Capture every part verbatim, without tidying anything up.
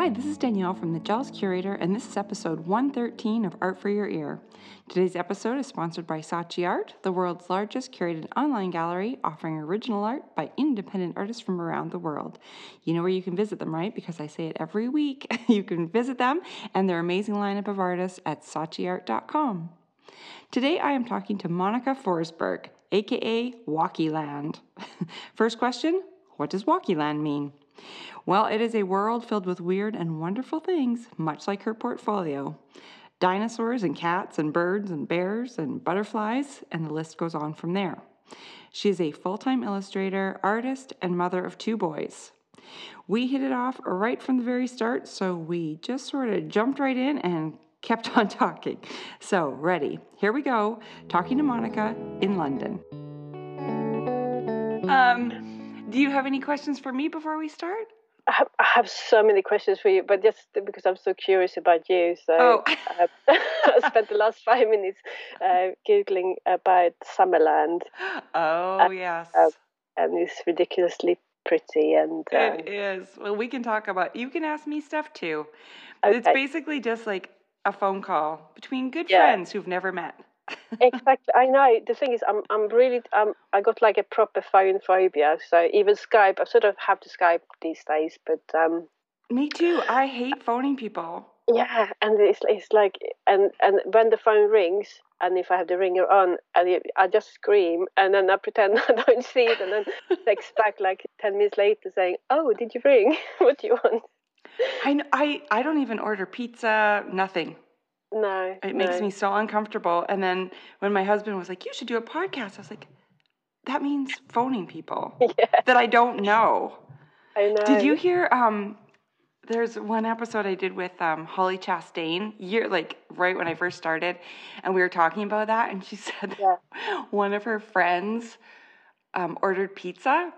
Hi, this is Danielle from the Gels Curator, and this is episode one thirteen of Art for Your Ear. Today's episode is sponsored by Saatchi Art, the world's largest curated online gallery offering original art by independent artists from around the world. You know where you can visit them, right? Because I say it every week. You can visit them and their amazing lineup of artists at saatchi art dot com. Today I am talking to Monica Forsberg, aka Walkyland. First question, what does Walkyland mean? Well, it is a world filled with weird and wonderful things, much like her portfolio. Dinosaurs and cats and birds and bears and butterflies, and the list goes on from there. She is a full-time illustrator, artist, and mother of two boys. We hit it off right from the very start, so we just sort of jumped right in and kept on talking. So, ready. Here we go, talking to Monica in London. Um, do you have any questions for me before we start? I have, I have so many questions for you, but just because I'm so curious about you, so oh. uh, I spent the last five minutes uh, Googling about Summerland. Oh, uh, yes. Uh, and it's ridiculously pretty. And um, it is. Well, we can talk about, you can ask me stuff too. Okay. It's basically just like a phone call between good yeah. friends who've never met. Exactly. I know. The thing is, I'm I'm really um I got like a proper phone phobia. So even Skype, I sort of have to Skype these days. But um, me too. I hate phoning people. Yeah, and it's it's like and and when the phone rings, and if I have the ringer on, and it, I just scream, and then I pretend I don't see it, and then text back like ten minutes later saying, "Oh, did you ring? What do you want?" I I I don't even order pizza. Nothing. No, it no. makes me so uncomfortable. And then when my husband was like, "You should do a podcast," I was like, "That means phoning people yeah. that I don't know." I know. Did you hear? Um, there's one episode I did with um, Holly Chastain, year like right when I first started, and we were talking about that, and she said yeah. one of her friends um, ordered pizza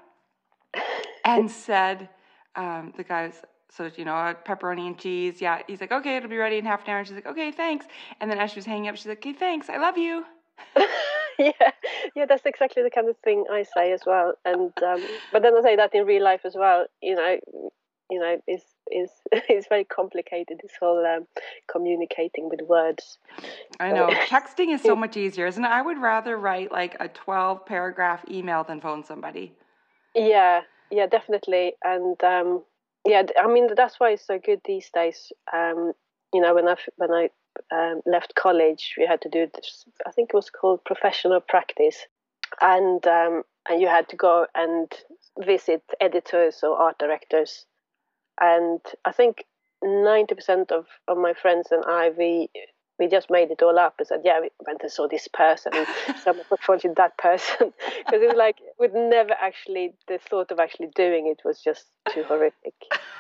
and said um, the guy was. So, you know, pepperoni and cheese. Yeah. He's like, okay, it'll be ready in half an hour. And she's like, okay, thanks. And then as she was hanging up, she's like, okay, thanks. I love you. yeah. Yeah, that's exactly the kind of thing I say as well. And, um, but then I say that in real life as well, you know, you know, it's, it's, it's very complicated, this whole um, communicating with words. I know. Texting is so much easier, isn't it? I would rather write like a twelve paragraph email than phone somebody. Yeah. Yeah, definitely. And, um, yeah, I mean, that's why it's so good these days. Um, you know, when I when I um, left college, we had to do this. I think it was called professional practice, and um, and you had to go and visit editors or art directors. And I think ninety percent of, of my friends and I, we we just made it all up and said, yeah, we went and saw this person, and someone portfolioed that person. Because it was like, we'd never actually, the thought of actually doing it was just too horrific.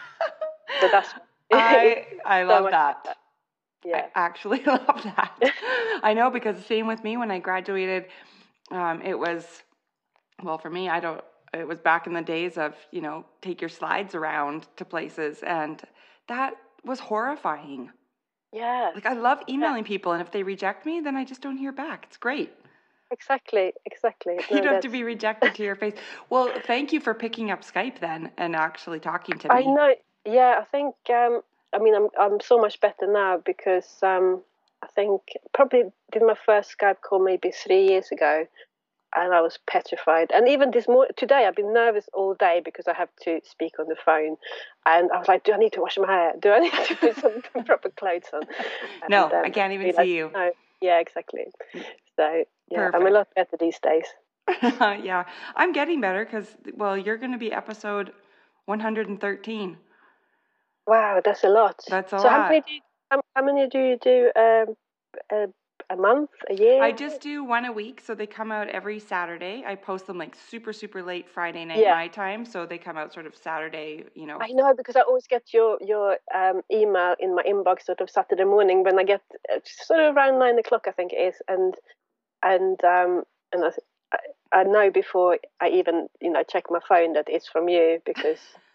So that's I I love so that. that. Yeah. I actually love that. I know, because the same with me when I graduated, um, it was, well, for me, I don't, it was back in the days of, you know, take your slides around to places, and that was horrifying. Yeah. Like, I love emailing yeah. people, and if they reject me, then I just don't hear back. It's great. Exactly, exactly. You no, don't have to be rejected to your face. Well, thank you for picking up Skype then and actually talking to me. I know. Yeah, I think, um, I mean, I'm I'm so much better now because um, I think probably did my first Skype call maybe three years ago, and I was petrified. And even this morning, today, I've been nervous all day because I have to speak on the phone. And I was like, do I need to wash my hair? Do I need to put some proper clothes on? And, no, um, I can't even realized, see you. No, yeah, exactly. So, yeah, Perfect. I'm a lot better these days. Yeah, I'm getting better because, well, you're going to be episode one hundred thirteen. Wow, that's a lot. That's a so lot. How many, do you, how, how many do you do um, a, a month, a year? I just do one a week, so they come out every Saturday. I post them like super, super late Friday night yeah. my time, so they come out sort of Saturday, you know. I know, because I always get your your um, email in my inbox sort of Saturday morning when I get uh, sort of around nine o'clock, I think it is, and and um, and I, I, I know before I even you know check my phone that it's from you, because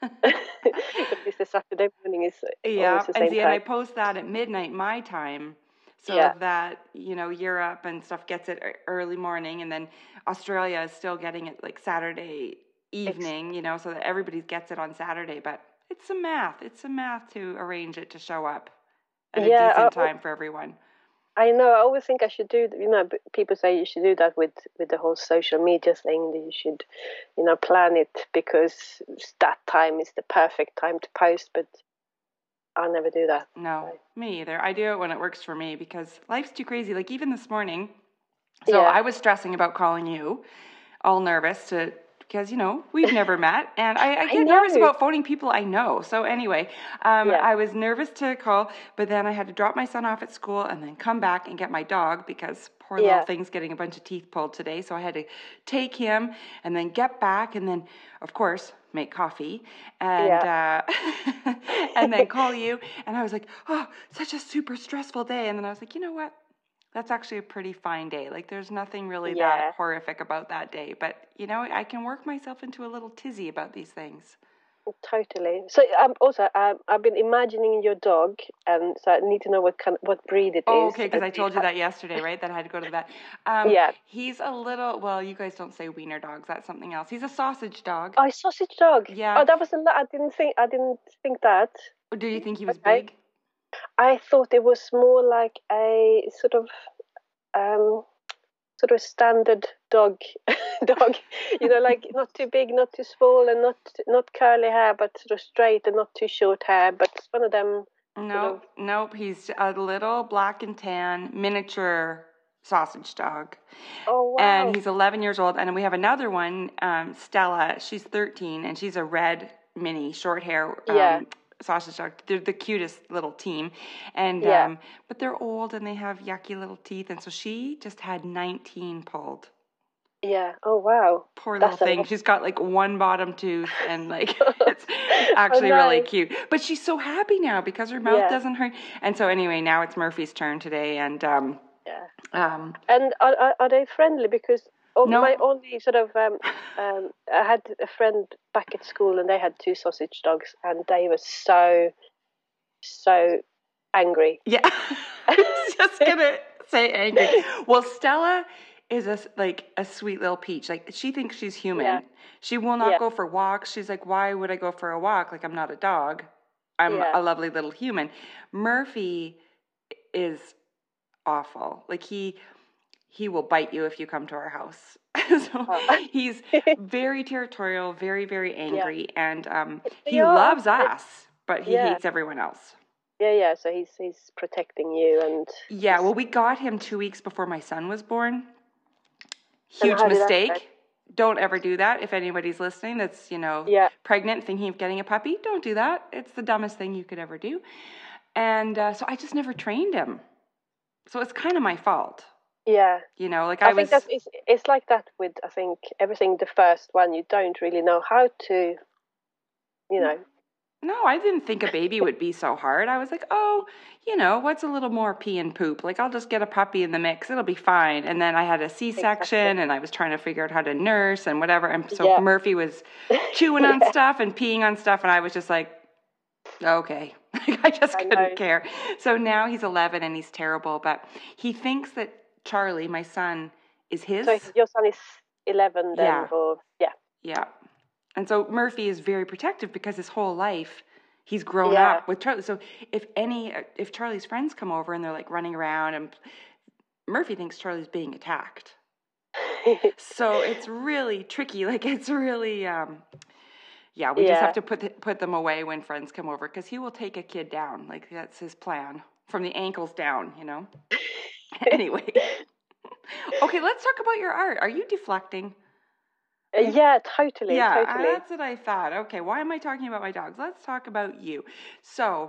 it's the Saturday morning is yeah, always the same and see, time. and I post that at midnight my time. So yeah. that, you know, Europe and stuff gets it early morning, and then Australia is still getting it like Saturday evening, you know, so that everybody gets it on Saturday. But it's a math. It's a math to arrange it to show up at a Yeah, decent I, time for everyone. I know. I always think I should do. You know, b- people say you should do that with with the whole social media thing. That you should, you know, plan it because that time is the perfect time to post. But I'll never do that. No, So, me either. I do it when it works for me because life's too crazy. Like even this morning, so yeah, I was stressing about calling you, all nervous to because you know we've never met, and I, I I get nervous know. about phoning people I know. So anyway, um, Yeah, I was nervous to call, but then I had to drop my son off at school and then come back and get my dog because poor little yeah, thing's getting a bunch of teeth pulled today. So I had to take him and then get back and then of course make coffee and yeah. uh, and then call you. And I was like, oh, such a super stressful day. And then I was like, you know what? That's actually a pretty fine day. Like, there's nothing really that Yeah, horrific about that day. But, you know, I can work myself into a little tizzy about these things. totally. So um, also, um, I've been imagining your dog, and so I need to know what kind, what breed it Oh, is. okay, because And I see if told you I, that yesterday, right? That I had to go to the vet. Um, yeah. he's a little, well, you guys don't say wiener dogs. That's something else. He's a sausage dog. Oh, sausage dog. Yeah. Oh, that was a lot. I didn't think. I didn't think that. Do you think he was Okay. big? I thought it was more like a sort of um sort of standard dog dog. You know, like not too big, not too small, and not not curly hair, but sort of straight and not too short hair. But it's one of them. Sort of. Nope, nope. He's a little black and tan miniature sausage dog. Oh wow. And he's eleven years old. And we have another one, um, Stella. She's thirteen, and she's a red mini short hair Yeah. um, sausage dog. They're the cutest little team, and Yeah. um, but they're old and they have yucky little teeth. And so she just had nineteen pulled. Yeah. Oh wow. Poor little That's a thing. lot. She's got like one bottom tooth, and like it's Oh actually really no. cute. But she's so happy now because her mouth Yeah. doesn't hurt. And so anyway, now it's Murphy's turn today, and um, Yeah. um, And are, are, are they friendly? Because oh, no, my only sort of um, um, I had a friend back at school, and they had two sausage dogs, and they were so so angry. yeah, I was just gonna say angry. Well, Stella is a like a sweet little peach. Like she thinks she's human. Yeah. She will not Yeah. go for walks. She's like, why would I go for a walk? Like I'm not a dog. I'm Yeah. a lovely little human. Murphy is awful. Like he he will bite you if you come to our house. So Oh. he's very territorial, very very Yeah. angry, and um, They he are. loves us, but he Yeah. hates everyone else. Yeah. Yeah. So he's he's protecting you, and Yeah, he's- well, we got him two weeks before my son was born. and Huge how did that go? mistake. Don't ever do that. If anybody's listening that's, you know, Yeah. pregnant, thinking of getting a puppy, don't do that. It's the dumbest thing you could ever do. And uh, so I just never trained him. So it's kind of my fault. Yeah. You know, like I, I, think was. that's it's, it's like that with I think everything the first one you don't really know how to, you know. No, I didn't think a baby would be so hard. I was like, oh, you know, what's a little more pee and poop? Like, I'll just get a puppy in the mix. It'll be fine. And then I had a C-section Exactly. and I was trying to figure out how to nurse and whatever. And so Yeah. Murphy was chewing on Yeah. stuff and peeing on stuff. And I was just like, okay. I just I couldn't know. care. So now he's eleven and he's terrible. But he thinks that Charlie, my son, is his. So your son is eleven then, Yeah. or yeah. Yeah. And so Murphy is very protective because his whole life he's grown Yeah. up with Charlie. So if any, if Charlie's friends come over and they're like running around, and Murphy thinks Charlie's being attacked. So it's really tricky. Like it's really, um, yeah. We Yeah. just have to put the, put them away when friends come over because he will take a kid down. Like that's his plan from the ankles down. You know. Anyway. Okay, let's talk about your art. Are you deflecting? Uh, yeah, totally, Yeah, totally. that's what I thought. Okay, why am I talking about my dogs? Let's talk about you. So,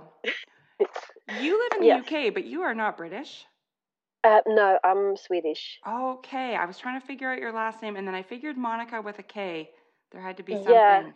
you live in the Yes. U K, but you are not British. Uh, no, I'm Swedish. Okay, I was trying to figure out your last name, and then I figured Monica with a K. There had to be something. Yeah.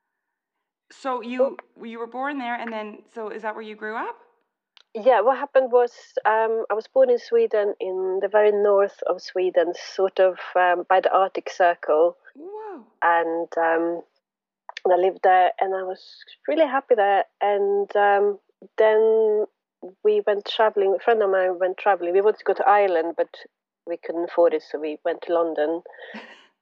So you you were born there, and then so is that where you grew up? Yeah, what happened was um, I was born in Sweden, in the very north of Sweden, sort of um, by the Arctic Circle, Whoa. and um, and I lived there, and I was really happy there. And um, then we went traveling. A friend of mine went traveling. We wanted to go to Ireland, but we couldn't afford it, so we went to London.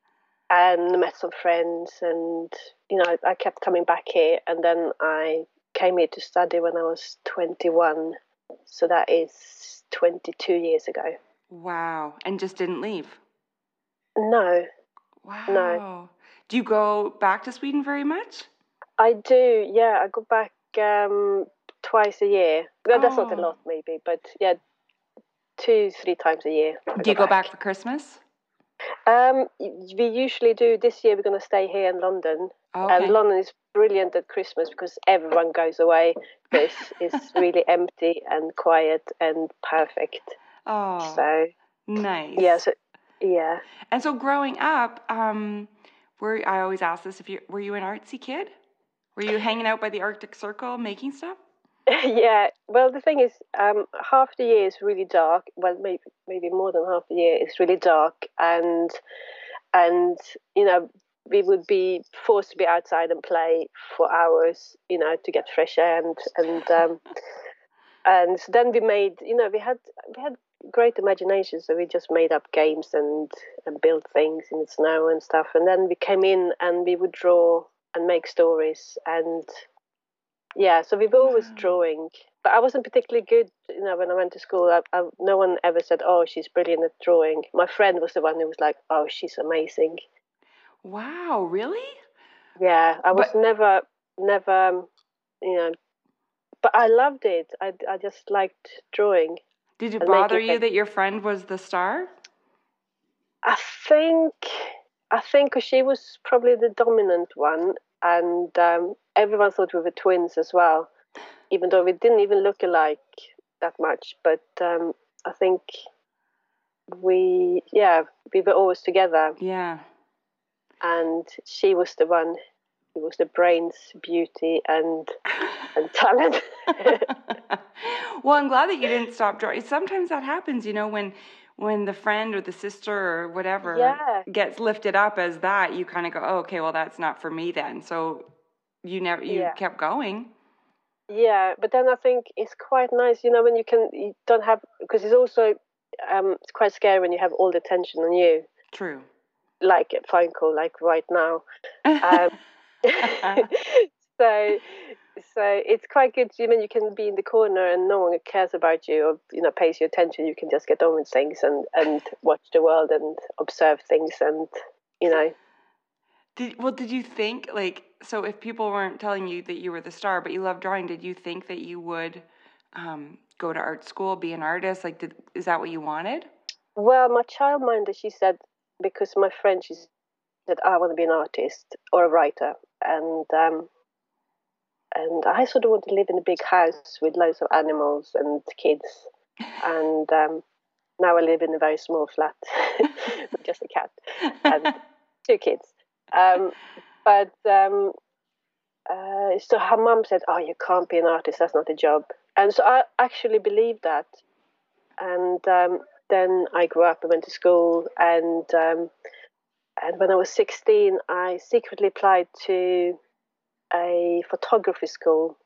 and met some friends, and you know I kept coming back here, and then I came here to study when I was twenty-one, so that is twenty-two years ago. Wow. And just didn't leave? No. Wow. No. Do you go back to Sweden very much? I do, yeah. I go back um, twice a year. Well, that's not a Oh. lot, maybe, but yeah, two, three times a year. I Do you go back for Christmas? Um, we usually do. This year we're going to stay here in London. Okay. And London is brilliant at Christmas because everyone goes away. So it's, it's really empty and quiet and perfect. Oh, so nice. Yeah, so, yeah. And so growing up, um, were I always ask this, if you were you an artsy kid? Were you hanging out by the Arctic Circle making stuff? Yeah, well, the thing is, um, half the year is really dark. Well, maybe maybe more than half the year is really dark, and and you know we would be forced to be outside and play for hours, you know, to get fresh air, and and um, and so then we made, you know, we had we had great imagination, so we just made up games and and built things in the snow and stuff, and then we came in and we would draw and make stories and. Yeah, so we've always drawing, but I wasn't particularly good. You know, when I went to school, I, I, no one ever said, "Oh, she's brilliant at drawing." My friend was the one who was like, "Oh, she's amazing." Wow, really? Yeah, I was But, never, never, um, you know, but I loved it. I, I just liked drawing. Did it And bother making you things. that your friend was the star? I think, I think 'cause she was probably the dominant one, and um, everyone thought we were twins as well, even though we didn't even look alike that much. But um, I think we, yeah, we were always together. Yeah. And she was the one who was the brains, beauty, and and talent. Well, I'm glad that you didn't stop drawing. Sometimes that happens, you know, when when the friend or the sister or whatever Yeah. gets lifted up as that, you kind of go, oh, okay, well, that's not for me then. So you never you Yeah. kept going. Yeah, but then I think it's quite nice, you know, when you can, you don't have, because it's also um, it's quite scary when you have all the attention on you. True. Like a phone call, like right now. Um, so, so it's quite good. You mean you can be in the corner and no one cares about you or you know pays you attention. You can just get on with things and and watch the world and observe things and you know. Did well? Did you think like so? If people weren't telling you that you were the star, but you love drawing, did you think that you would um, go to art school, be an artist? Like, did is that what you wanted? Well, my childminder, she said, because my friend, she said, I want to be an artist or a writer, and um, and I sort of want to live in a big house with loads of animals and kids, and um, now I live in a very small flat with just a cat and two kids. Um, but um, uh, so her mum said, "Oh, you can't be an artist. That's not a job." And so I actually believed that. And um, then I grew up and went to school. And um, and when I was sixteen, I secretly applied to a photography school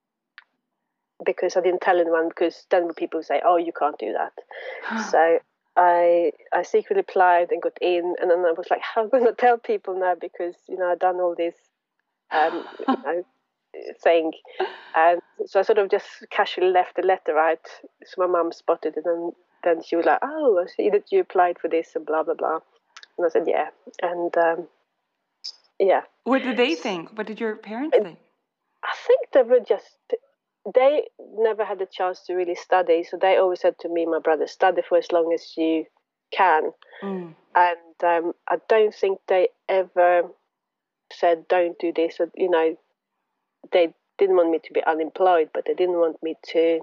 because I didn't tell anyone. Because then people would say, "Oh, you can't do that." So I I secretly applied and got in, and then I was like, "How am I going to tell people now?" Because you know I've done all this um, you know, thing, and so I sort of just casually left the letter out. So my mum spotted it, and then she was like, "Oh, I see that you applied for this," and blah blah blah. And I said, "Yeah," and um, yeah. What did they think? What did your parents think? I think they were just. They never had the chance to really study, so they always said to me, my brother, study for as long as you can. Mm. And um, I don't think they ever said, don't do this. Or, you know, they didn't want me to be unemployed, but they didn't want me to,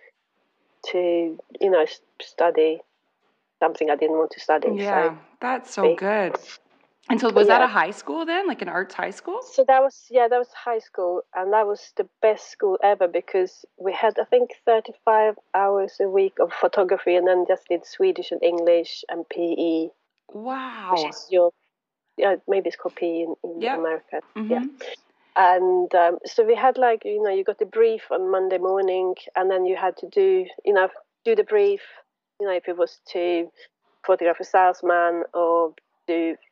to you know, study something I didn't want to study. Yeah, so, that's so good. And so was yeah. that a high school then, like an arts high school? So that was, yeah, that was high school. And that was the best school ever because we had, I think, thirty-five hours a week of photography and then just did Swedish and English and P E. Wow. Which is your, yeah, maybe it's called P E in, in yep. America. Mm-hmm. Yeah. And um, so we had like, you know, you got the brief on Monday morning and then you had to do, you know, do the brief, you know, if it was to photograph a salesman or do a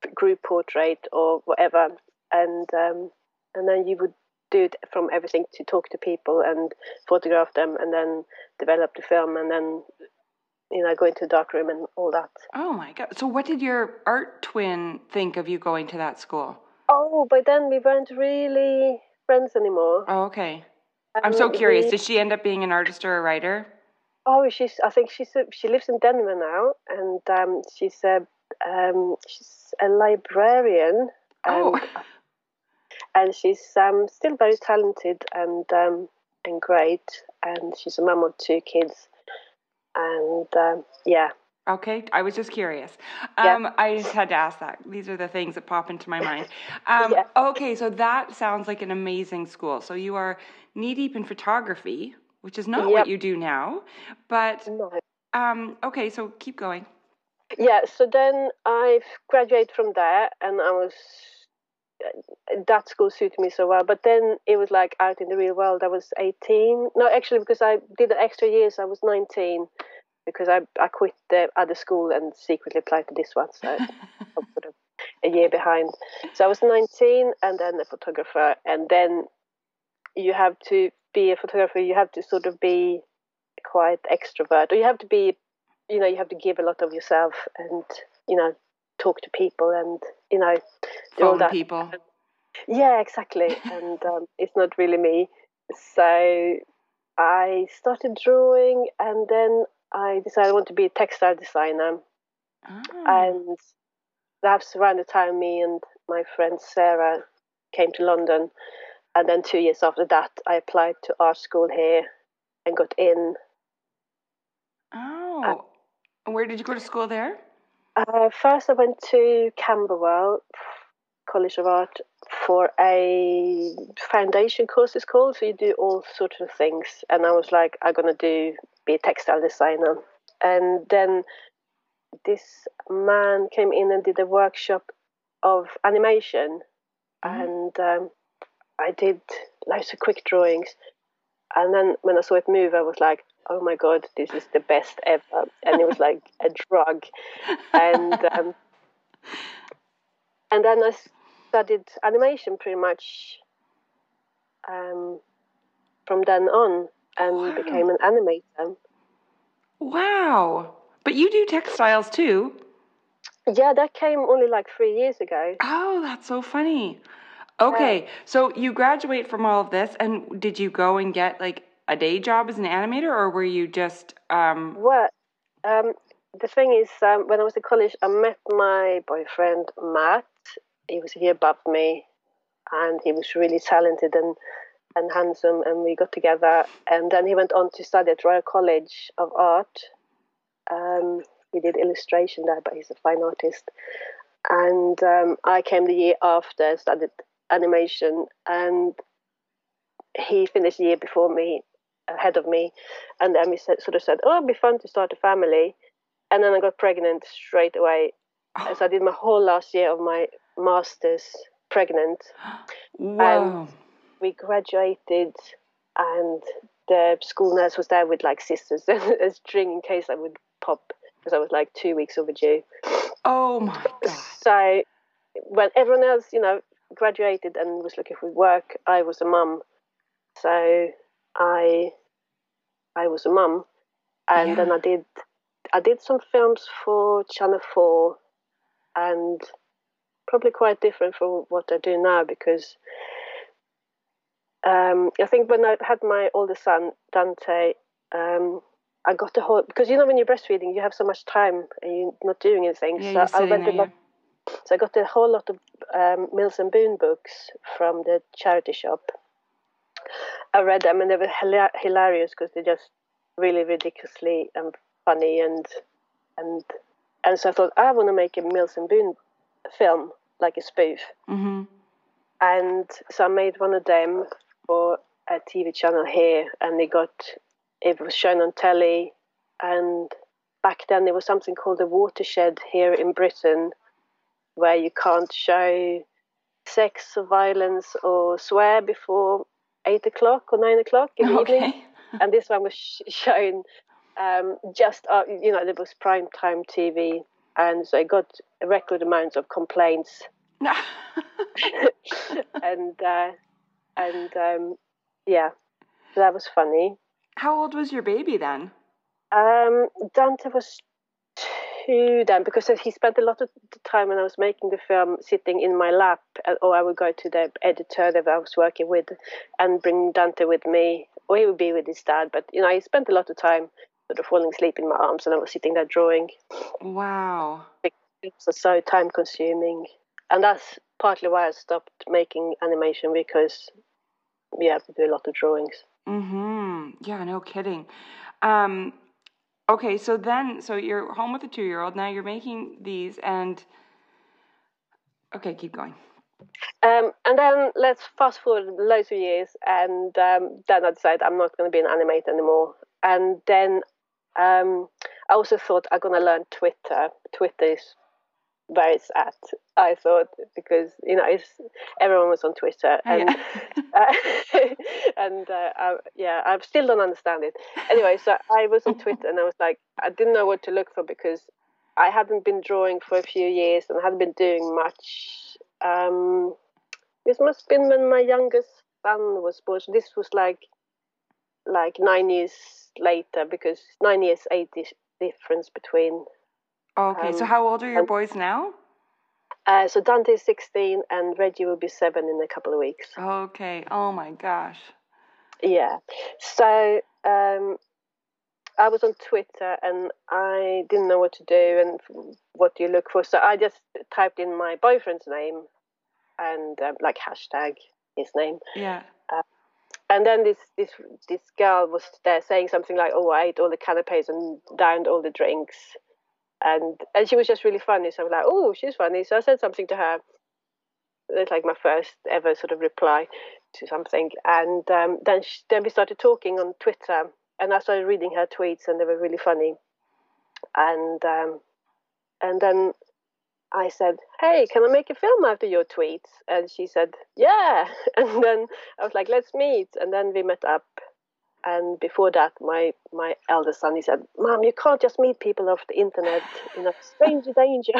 group portrait or whatever, and um, and then you would do it from everything to talk to people and photograph them, and then develop the film, and then you know go into the dark room and all that. Oh my God! So what did your art twin think of you going to that school? Oh, by then we weren't really friends anymore. Oh, okay. Um, I'm so curious. we, Did she end up being an artist or a writer? oh, she's. I think she's. A, she lives in Denver now, and um, she's a um, she's a librarian, and Oh. and she's um, still very talented and um, and great, and she's a mum of two kids, and um, yeah. Okay, I was just curious. Yeah. Um, I just had to ask that. These are the things that pop into my mind. Um, Yeah. Okay, so that sounds like an amazing school. So you are knee deep in photography, which is not Yep. what you do now. But, No. um, okay, so keep going. Yeah, so then I graduated from there, and I was that school suited me so well. But then it was like out in the real world. I was eighteen. No, actually, because I did the extra years, I was nineteen because I I quit the other school and secretly applied to this one. So I was sort of a year behind. So I was nineteen, and then a photographer, and then you have to be a photographer. You have to sort of be quite extrovert, or you have to be, you know, you have to give a lot of yourself, and you know, talk to people, and you know, do all Phone that. people. Yeah, exactly. And um, it's not really me. So I started drawing, and then I decided I want to be a textile designer. Ah. And that's around the time me and my friend Sarah came to London. And then two years after that, I applied to art school here and got in. Oh. And where did you go to school there? Uh, first, I went to Camberwell College of Art for a foundation course, it's called. So you do all sorts of things. And I was like, I'm going to do be a textile designer. And then this man came in and did a workshop of animation. Mm-hmm. And um, I did loads of quick drawings. And then when I saw it move, I was like, oh my God, this is the best ever. And it was like a drug. And um, and then I studied animation pretty much um, from then on, and Wow. became an animator. Wow. But you do textiles too. Yeah, that came only like three years ago. Oh, that's so funny. Okay, yeah. So you graduate from all of this, and did you go and get like a day job as an animator, or were you just... Um... Well, um, the thing is, um, when I was in college, I met my boyfriend, Matt. He was a year above me, and he was really talented and, and handsome, and we got together. And then he went on to study at Royal College of Art. Um, he did illustration there, but he's a fine artist. And um, I came the year after, studied animation, and he finished the year before me, ahead of me. And then we said, sort of said, oh, it'd be fun to start a family. And then I got pregnant straight away. Oh. So I did my whole last year of my master's pregnant. Wow. And we graduated, and the school nurse was there with like sisters and a string in case I would pop, because I was like two weeks overdue. Oh my God. So when everyone else, you know, graduated and was looking for work, I was a mum. So I I was a mum. And yeah. then I did I did some films for Channel four, and probably quite different from what I do now, because um, I think when I had my oldest son, Dante, um, I got the whole, because you know when you're breastfeeding, you have so much time and you're not doing anything. Yeah, so I went there, lot, yeah. So I got a whole lot of um, Mills and Boon books from the charity shop. I read them, and they were hila- hilarious because they're just really ridiculously and funny, and and and so I thought I want to make a Mills and Boon film, like a spoof. Mm-hmm. And so I made one of them for a T V channel here, and they got it was shown on telly. And back then there was something called a watershed here in Britain, where you can't show sex or violence or swear before eight o'clock or nine o'clock in the okay. evening. And this one was sh- shown um, just uh, you know there was prime time T V, and so I got a record amount of complaints. and uh, and um, yeah, so that was funny. How old was your baby then? Um, Dante was two then, because he spent a lot of the time when I was making the film sitting in my lap, or I would go to the editor that I was working with and bring Dante with me, or he would be with his dad. But you know, he spent a lot of time sort of falling asleep in my arms, and I was sitting there drawing. Wow. It was so time consuming, and that's partly why I stopped making animation, because we have to do a lot of drawings. Mm-hmm. Yeah, no kidding. Um, okay, so then, so you're home with a two-year-old. Now you're making these, and okay, keep going. Um, and then let's fast forward loads of years, and um, then I decided I'm not going to be an animator anymore. And then um, I also thought I'm going to learn Twitter. Twitter is where it's at, I thought, because you know it's, everyone was on Twitter, and yeah. uh, and uh, I, yeah, I still don't understand it. Anyway, so I was on Twitter, and I was like, I didn't know what to look for, because I hadn't been drawing for a few years and I hadn't been doing much. Um, this must have been when my youngest son was born. So this was like like nine years later, because nine years age difference between. Okay, um, so how old are your boys now? Uh, so Dante is sixteen and Reggie will be seven in a couple of weeks. Okay. Oh my gosh. Yeah. So um, I was on Twitter and I didn't know what to do and what do you look for. So I just typed in my boyfriend's name and um, like hashtag his name. Yeah. Uh, and then this this this girl was there saying something like, "Oh, I ate all the canapes and downed all the drinks." And and she was just really funny. So I was like, oh, she's funny. So I said something to her. It's like my first ever sort of reply to something. And um, then she, then we started talking on Twitter. And I started reading her tweets, and they were really funny. And um, and then I said, hey, can I make a film out of your tweets? And she said, yeah. And then I was like, let's meet. And then we met up. And before that, my, my eldest son, he said, Mom, you can't just meet people off the internet. You know, stranger danger.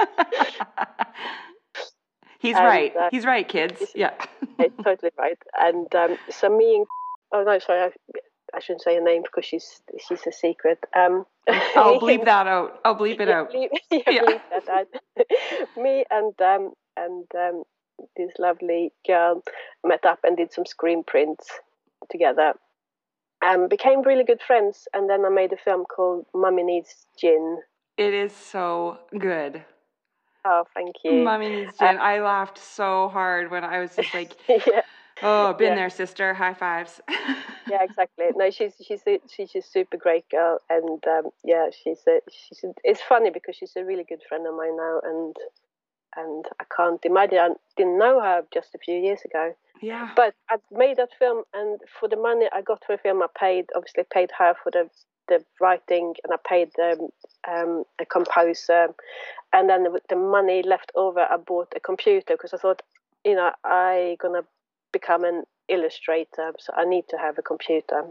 He's and, right. Uh, He's right, kids. Yeah. It's totally right. And um, so me and, oh no, sorry, I, I shouldn't say her name because she's she's a secret. Um, I'll bleep that out. I'll bleep it yeah, out. Bleep, yeah, yeah. Bleep that out. Me and, um, and um, this lovely girl met up and did some screen prints together. Um, became really good friends, and then I made a film called Mummy Needs Gin. It is so good. Oh, thank you. Mummy Needs Gin. Uh, I laughed so hard when I was just like, yeah. oh, been yeah. there, sister. High fives. Yeah, exactly. No, she's she's a, she's a super great girl, and um, yeah, she's a, she's a, it's funny because she's a really good friend of mine now, and and I can't imagine, I didn't know her just a few years ago. Yeah. But I made that film, and for the money I got for the film, I paid, obviously paid her for the, the writing, and I paid um, um, a composer. And then the, the money left over, I bought a computer because I thought, you know, I'm going to become an illustrator, so I need to have a computer.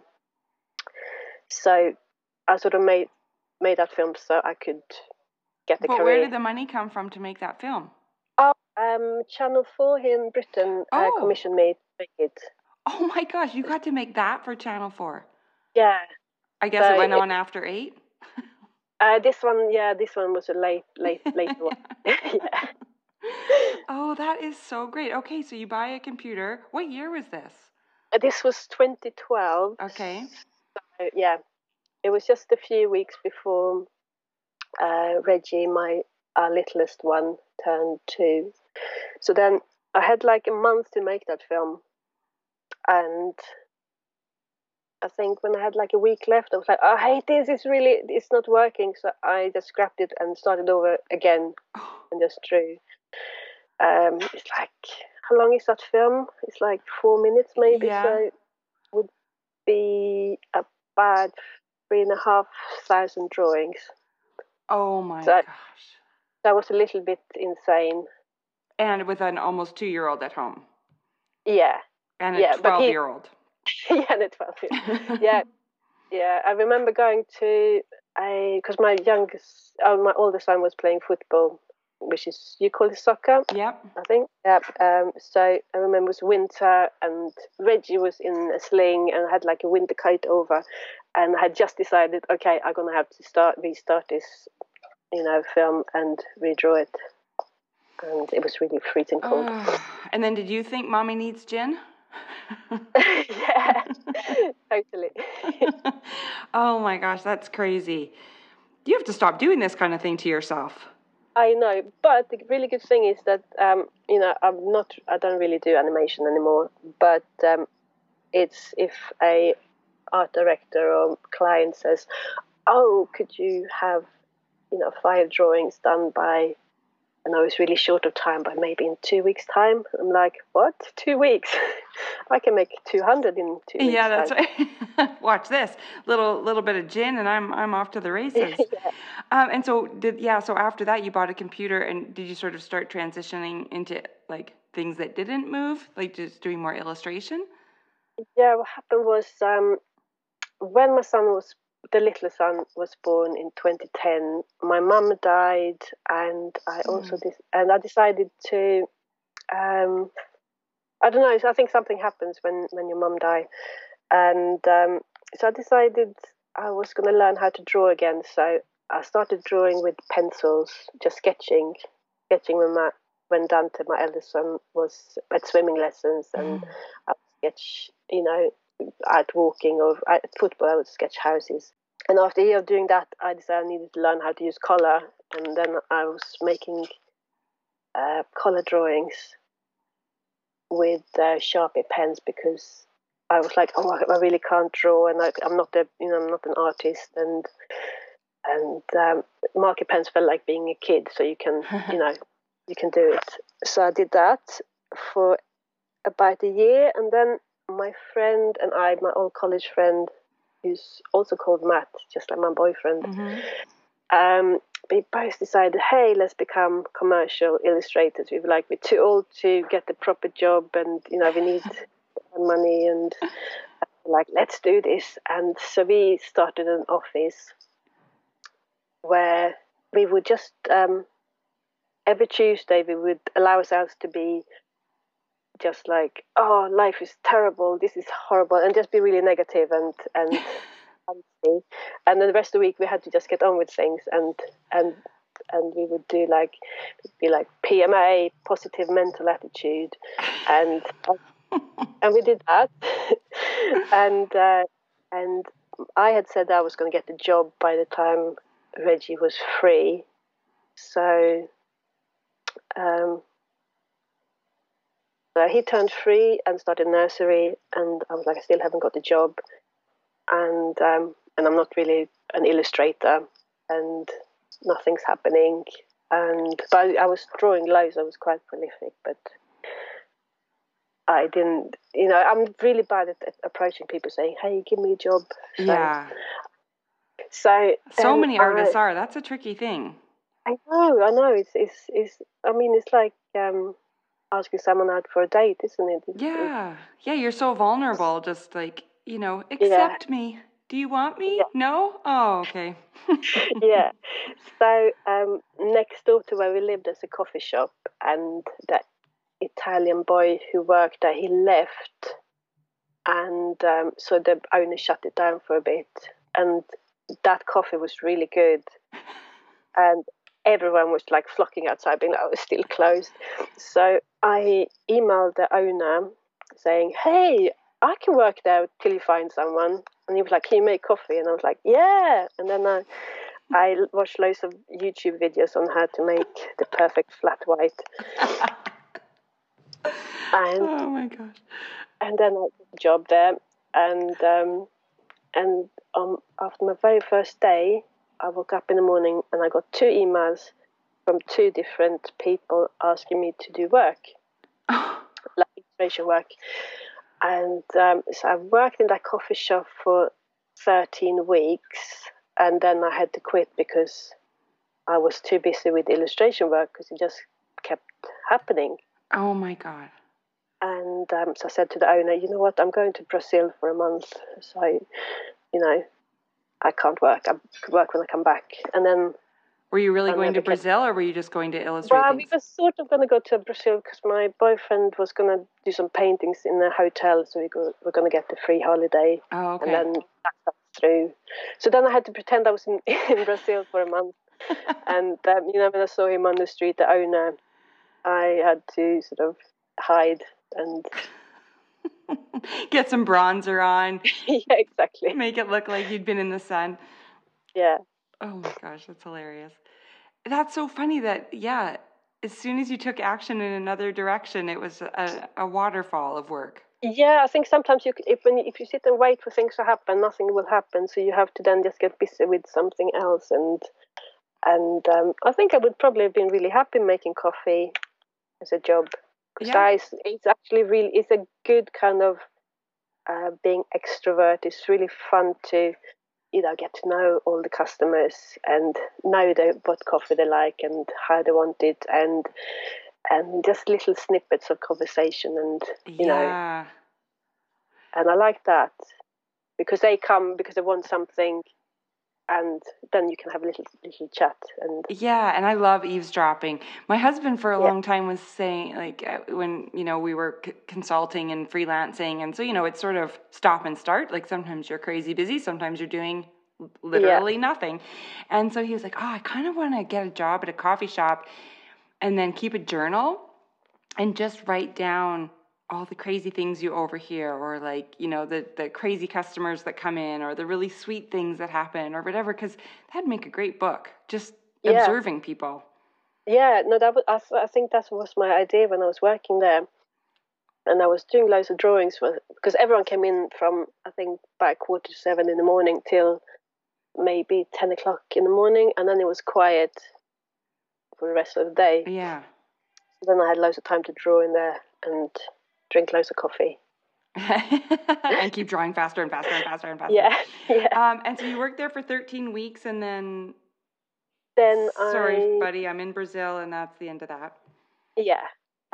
So I sort of made, made that film so I could get the but career. Where did the money come from to make that film? Oh, um, Channel four here in Britain uh, oh. commissioned me to make it. Oh my gosh, you got to make that for Channel four? Yeah. I guess so it went it, on after eight? uh, this one, yeah, this one was a late, late, late one. Yeah. Oh, that is so great. Okay, so you buy a computer. What year was this? Uh, this was twenty twelve. Okay. So, yeah. It was just a few weeks before uh, Reggie, my our littlest one, turned two. So then I had like a month to make that film. And I think when I had like a week left, I was like, I hate this. It's really, it's not working. So I just scrapped it and started over again and just drew. Um, it's like, how long is that film? It's like four minutes maybe. Yeah. So it would be about three and a half thousand drawings. Oh my so gosh. That was a little bit insane. And with an almost two-year-old at home. Yeah. And a yeah, twelve-year-old. Yeah, and a twelve-year-old. yeah, yeah. I remember going to I because my youngest, oh, my oldest son was playing football, which is you call it soccer. Yep. I think. Yeah. Um, so I remember it was winter, and Reggie was in a sling and had like a winter coat over, and I had just decided, okay, I'm gonna have to start restart this, you know, film and redraw it, and it was really freezing cold. Oh, and then did you think mommy needs gin? Yeah, totally. Oh my gosh, that's crazy. You have to stop doing this kind of thing to yourself. I know, but the really good thing is that um, you know I'm not. I don't really do animation anymore. But um, it's if a art director or client says, "Oh, could you have you know five drawings done by?" I know it's really short of time, but maybe in two weeks' time. I'm like, what? Two weeks? I can make two hundred in two weeks. Yeah, that's time. right. Watch this little little bit of gin, and I'm I'm off to the races. Yeah. Um, and so did yeah. So after that, you bought a computer, and did you sort of start transitioning into like things that didn't move, like just doing more illustration? Yeah, what happened was um, when my son was the little son was born in twenty ten. My mum died, and I also Mm. dis- and I decided to. Um, I don't know. I think something happens when when your mum die, and um, so I decided I was going to learn how to draw again. So I started drawing with pencils, just sketching, sketching when my when Dante, my eldest son, was at swimming lessons, and Mm. I would sketch, you know, at walking or at football. I would sketch houses. And after a year of doing that, I decided I needed to learn how to use color, and then I was making uh, color drawings with uh, Sharpie pens because I was like, oh, I really can't draw, and I, I'm not a, you know, I'm not an artist, and and um, marker pens felt like being a kid, so you can, you know, you can do it. So I did that for about a year, and then my friend and I, my old college friend, who's also called Matt, just like my boyfriend, Mm-hmm. um, we both decided, hey, let's become commercial illustrators. We were like, we're too old to get the proper job, and you know, we need money, and like, let's do this. And so we started an office where we would just um, every Tuesday we would allow ourselves to be just like, oh, life is terrible, this is horrible, and just be really negative and and and then the rest of the week we had to just get on with things, and and and we would do like be like P M A, positive mental attitude, and and we did that, and uh, and I had said I was going to get the job by the time Reggie was free, so um, so he turned three and started nursery, and I was like, I still haven't got the job, and um, and I'm not really an illustrator, and nothing's happening, and but I, I was drawing loads. I was quite prolific, but I didn't. You know, I'm really bad at, at approaching people, saying, "Hey, give me a job." So, Yeah. So So then many artists I, are. That's a tricky thing. I know, I know. It's it's it's. I mean, it's like um, asking someone out for a date, isn't it? It's, Yeah. Yeah, you're so vulnerable. Just like, you know, it's, yeah, accept me. Do you want me? yeah, No? Oh, okay. yeah. So um, next door to where we lived, there's a coffee shop, and that Italian boy who worked there, he left, and um, so the owner shut it down for a bit, and that coffee was really good, and everyone was like flocking outside, being like, "Oh, it's still closed." So I emailed the owner saying, "Hey, I can work there till you find someone." And he was like, "Can you make coffee?" And I was like, "Yeah." And then I, I watched loads of YouTube videos on how to make the perfect flat white. And Oh my gosh. and then I got a job there, and um, and um, after my very first day, I woke up in the morning and I got two emails from two different people asking me to do work, like illustration work. And um, so I worked in that coffee shop for thirteen weeks, and then I had to quit because I was too busy with illustration work because it just kept happening. Oh my God. And um, so I said to the owner, you know what, I'm going to Brazil for a month. So, I, you know, I can't work. I could work when I come back. And then were you really I going to never kept- Brazil, or were you just going to illustrate Well, things? we were sort of going to go to Brazil because my boyfriend was going to do some paintings in a hotel, so we go, were going to get the free holiday. Oh, okay. And then that got through. So then I had to pretend I was in, in Brazil for a month. And, um, you know, when I saw him on the street, the owner, I had to sort of hide and... Get some bronzer on. Yeah, exactly. Make it look like you'd been in the sun. Yeah. Oh my gosh, that's hilarious. That's so funny that, yeah, as soon as you took action in another direction, it was a, a waterfall of work. Yeah, I think sometimes you, if when you, if you sit and wait for things to happen, nothing will happen. So you have to then just get busy with something else. And and um, I think I would probably have been really happy making coffee as a job, because Yeah. it's, it's actually really it's a good kind of uh, being extrovert. It's really fun to, you know, get to know all the customers and know the, what coffee they like and how they want it, and and just little snippets of conversation, and you know. Yeah. And I like that because they come because they want something, and then you can have a little little chat. And Yeah, and I love eavesdropping. My husband for a Yeah. long time was saying, like, uh, when, you know, we were c- consulting and freelancing, and so, you know, it's sort of stop and start. Like, sometimes you're crazy busy, sometimes you're doing literally nothing. And so he was like, oh, I kind of want to get a job at a coffee shop and then keep a journal and just write down all the crazy things you overhear, or like, you know, the, the crazy customers that come in, or the really sweet things that happen, or whatever, because that'd make a great book, just Yeah. observing people. yeah, no, that was, I, th- I think that was my idea when I was working there, and I was doing loads of drawings for, because everyone came in from I think by quarter to seven in the morning till maybe ten o'clock in the morning, and then it was quiet for the rest of the day. Yeah. Then I had loads of time to draw in there and drink loads of coffee. And keep drawing faster and faster and faster and faster. Yeah, yeah. Um, and so you worked there for thirteen weeks, and then, Then sorry, I, buddy, I'm in Brazil, and that's the end of that. yeah.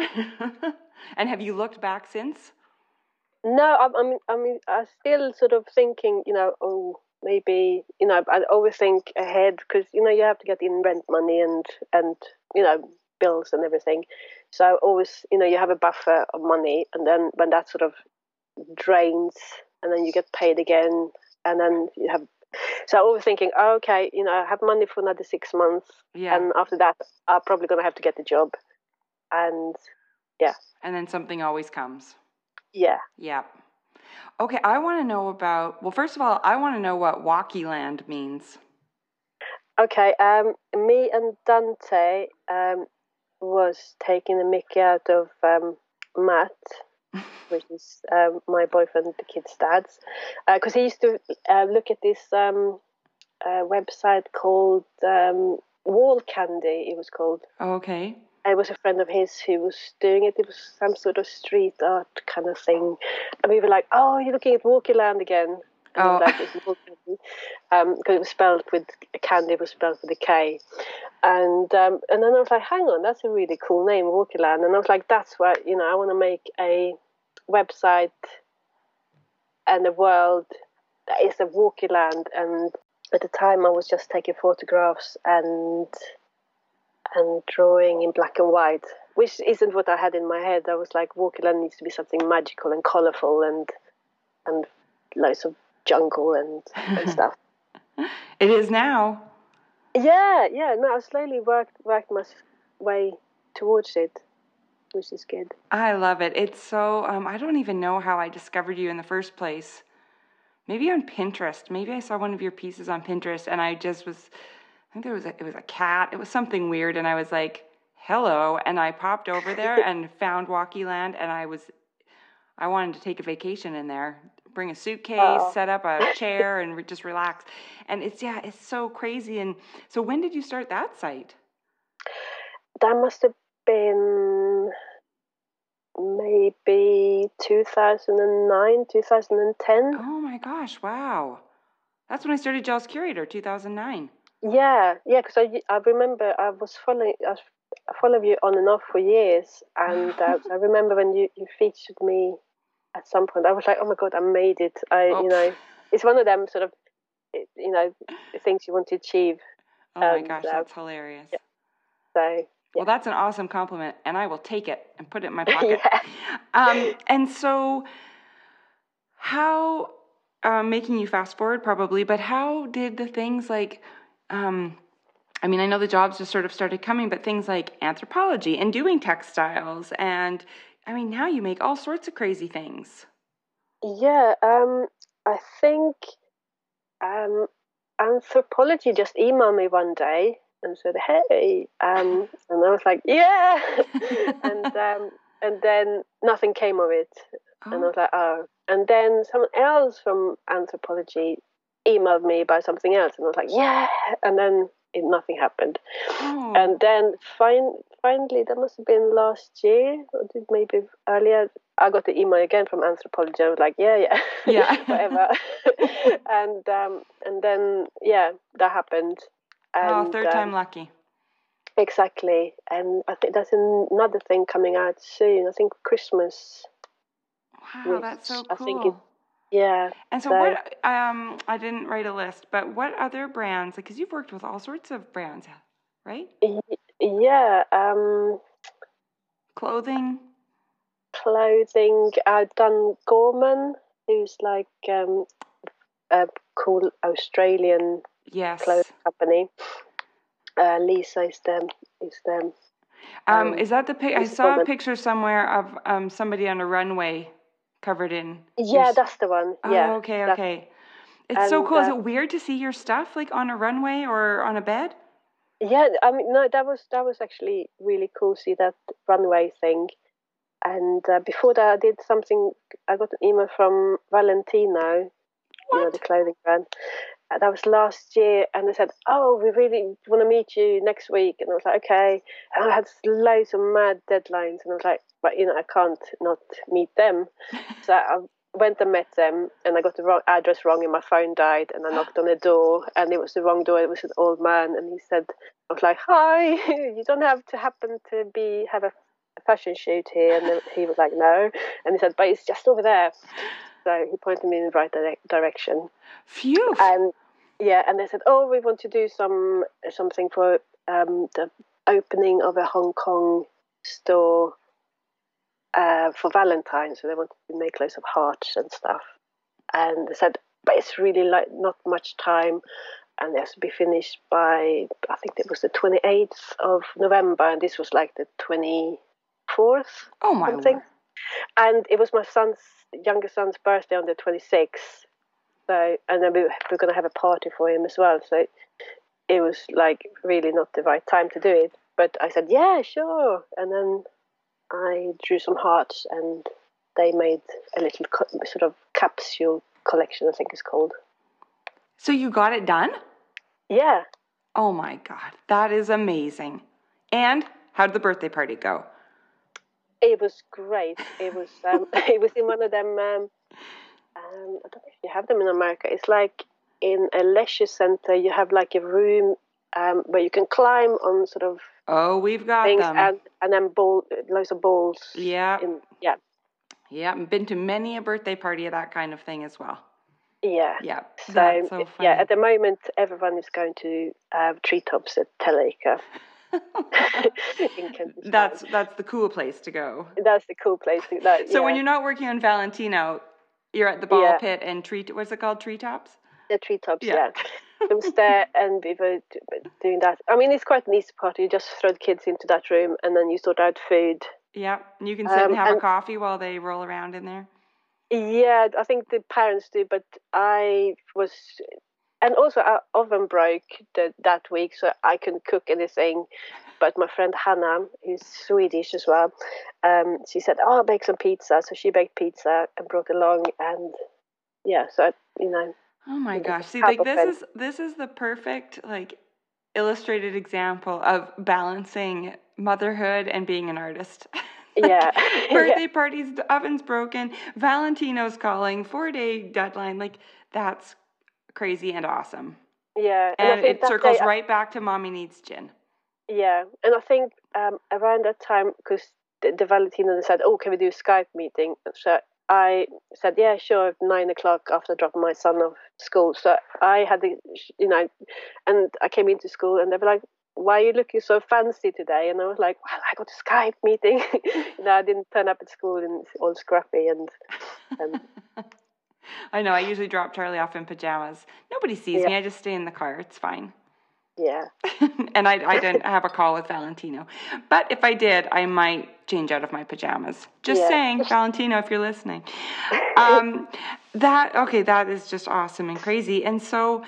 And have you looked back since? No, I, I mean, I mean, I'm still sort of thinking, you know, oh, maybe, you know, I always think ahead because, you know, you have to get in rent money and, and, you know, bills and everything. So always, you know, you have a buffer of money, and then when that sort of drains, and then you get paid again, and then you have. So I'm always thinking, oh, okay, you know, I have money for another six months, Yeah. and after that, I'm probably going to have to get a job, and yeah, And then something always comes. yeah. Yeah. Okay, I want to know about, well, first of all, I want to know what Walkie Land means. Okay, um, me and Dante um, was taking the mickey out of um, Matt, which is um, my boyfriend, the kid's dad's, because uh, he used to uh, look at this um, uh, website called um, Wall Candy, it was called. Okay. It was a friend of his who was doing it. It was some sort of street art kind of thing. And we were like, oh, you're looking at Walkie Land again. And Oh. like, it's Wall Candy. Um, because it was spelled with, candy was spelled with a K. And um, and then I was like, hang on, that's a really cool name, Walkie Land. And I was like, that's what, you know, I want to make a website and a world that is a Walkie Land. And at the time I was just taking photographs and and drawing in black and white, which isn't what I had in my head. I was like, Walkie Land needs to be something magical and colourful and and loads of jungle and, and stuff. It is now. Yeah, yeah. No, I slowly worked worked my way towards it, which is good. I love it. It's so, um, I don't even know how I discovered you in the first place. Maybe on Pinterest. Maybe I saw one of your pieces on Pinterest, and I just was, I think there was a, it was a cat. It was something weird, and I was like, hello, and I popped over there and found Walkie Land, and I was, I wanted to take a vacation in there, bring a suitcase, Oh. set up a chair, and re- just relax. And it's, yeah, it's so crazy. And so when did you start that site? That must have been maybe two thousand nine, two thousand ten. Oh my gosh, wow. That's when I started Gels Curator, two thousand nine. Yeah, yeah, because I, I remember I was following I followed you on and off for years, and uh, I remember when you, you featured me at some point, I was like, oh my god, I made it. I Oh. you know, it's one of them sort of you know, things you want to achieve. Oh my and, gosh, uh, that's hilarious. Yeah. So, yeah. Well, that's an awesome compliment, and I will take it and put it in my pocket. Yeah. Um, and so, how, uh, making you fast forward probably, but how did the things like, um, I mean, I know the jobs just sort of started coming, but things like anthropology and doing textiles, and I mean, now you make all sorts of crazy things. Yeah, um, I think um, anthropology just emailed me one day and said, "Hey," um, and I was like, "Yeah," and um, and then nothing came of it, and I Oh. was like, "Oh," and then someone else from anthropology emailed me about something else, and I was like, "Yeah," and then it, nothing happened, Oh. and then fin- finally, that must have been last year, or did maybe earlier. I got the email again from anthropology. I was like, yeah, yeah, Yeah. whatever. and um, and then yeah, that happened. Oh, And third um, time lucky. exactly. And I think there's another thing coming out soon. I think Christmas. Wow, Which that's so I think it. cool. Yeah. And so, So what, um, I didn't write a list, but what other brands, like, because you've worked with all sorts of brands, right? y- yeah. Um, Clothing. clothing. I've done Gorman, who's like um, a cool Australian clothing Yes. company. Uh, Lisa is them. Is them. Um, Um, is that the pic? I Lisa saw a Gorman. picture somewhere of um somebody on a runway covered in. your Yeah, s- that's the one. Oh, Yeah, okay, that, okay. It's so and cool. Is uh, it weird to see your stuff like on a runway or on a bed? yeah. I mean, no, that was that was actually really cool. See that runway thing. And uh, before that, I did something. I got an email from Valentino, you know, the What? clothing brand. Uh, that was last year, and they said, "Oh, we really want to meet you next week." And I was like, "Okay." And I had loads of mad deadlines, and I was like, "But you know, I can't not meet them." So I went and met them, and I got the wrong address wrong, and my phone died. And I knocked on the door, and it was the wrong door. It was an old man, and he said, "I was like, hi, you don't have to happen to be have a fashion shoot here." And then he was like, "No," and he said, "But it's just over there." So he pointed me in the right dire- direction. Phew. And yeah, and they said, "Oh, we want to do some something for um, the opening of a Hong Kong store uh, for Valentine's." So they wanted to make loads of hearts and stuff. And they said, "But it's really like not much time, and it has to be finished by I think it was the twenty eighth of November, and this was like the twenty fourth, Oh my something." word. And it was my son's younger son's birthday on the twenty sixth. So, and then we we're going to have a party for him as well. So it was like really not the right time to do it. But I said, "Yeah, sure." And then I drew some hearts, and they made a little co- sort of capsule collection, I think it's called. So you got it done? Yeah. Oh my God, that is amazing. And how did the birthday party go? It was great. It was um, it was in one of them. Um, um, I don't know if you have them in America. It's like in a leisure center. You have like a room um, where you can climb on sort of Oh, we've got things, them. and and then ball loads of balls. Yeah. In, yeah. Yeah, I've been to many a birthday party of that kind of thing as well. Yeah. Yeah, So, that's so funny. yeah, at the moment, everyone is going to uh, treetops at Tellacre. in Kentish that's Town. that's the cool place to go. That's the cool place. To, that, So yeah. when you're not working on Valentino, you're at the ball Yeah. pit and treat. What's it called? Treetops. The treetops. Yeah. Yeah. I was there and we were doing that. I mean, it's quite an easy party. You just throw the kids into that room and then you sort out food. Yeah, you can sit Um, and have and a coffee while they roll around in there. yeah, I think the parents do, but I was, and also our oven broke the, that week, so I couldn't cook anything. But my friend Hannah, who's Swedish as well, um, she said, "Oh, I'll bake some pizza." So she baked pizza and brought along, and yeah, so you know. Oh my gosh! See, half like of this it. is this is the perfect like illustrated example of balancing motherhood and being an artist. Like, yeah. birthday yeah. parties, the oven's broken, Valentino's calling, four day deadline. Like, that's crazy and awesome. Yeah, and I And think it that circles day, right back to Mommy Needs Gin. yeah, and I think um, around that time, because the, the Valentino they said, "Oh, can we do a Skype meeting?" So I said, yeah, sure, nine o'clock after dropping my son off school. So I had the, you know, and I came into school and they were like, why are you looking so fancy today? And I was like, well, I got a Skype meeting. you know, I didn't turn up at school and all scruffy and. and I know. I usually drop Charlie off in pajamas. Nobody sees yeah. me. I just stay in the car. It's fine. Yeah. and I, I didn't have a call with Valentino. But if I did, I might change out of my pajamas. Just yeah. saying, Valentino, if you're listening. Um, that, okay, that is just awesome and crazy. And so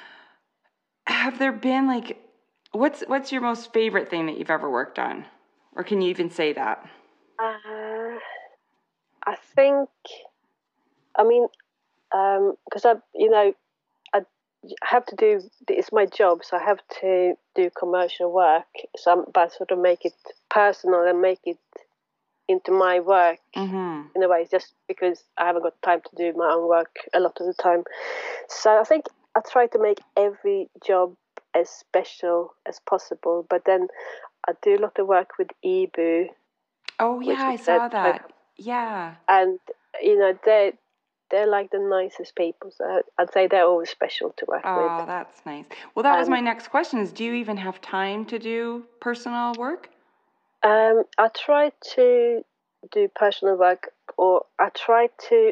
have there been like, what's what's your most favorite thing that you've ever worked on? Or can you even say that? Uh, I think, I mean, because um, I, you know, I have to do, it's my job, so I have to do commercial work, so I'm, but sort of make it personal and make it into my work mm-hmm. in a way, just because I haven't got time to do my own work a lot of the time. So I think I try to make every job as special as possible, but then I do a lot of work with E B U. Oh yeah, I saw that. Yeah. And you know, they they're like the nicest people. So I'd say they're always special to work oh, with. Oh, that's nice. Well, that um, was my next question is, do you even have time to do personal work? Um, I try to do personal work, or I try to,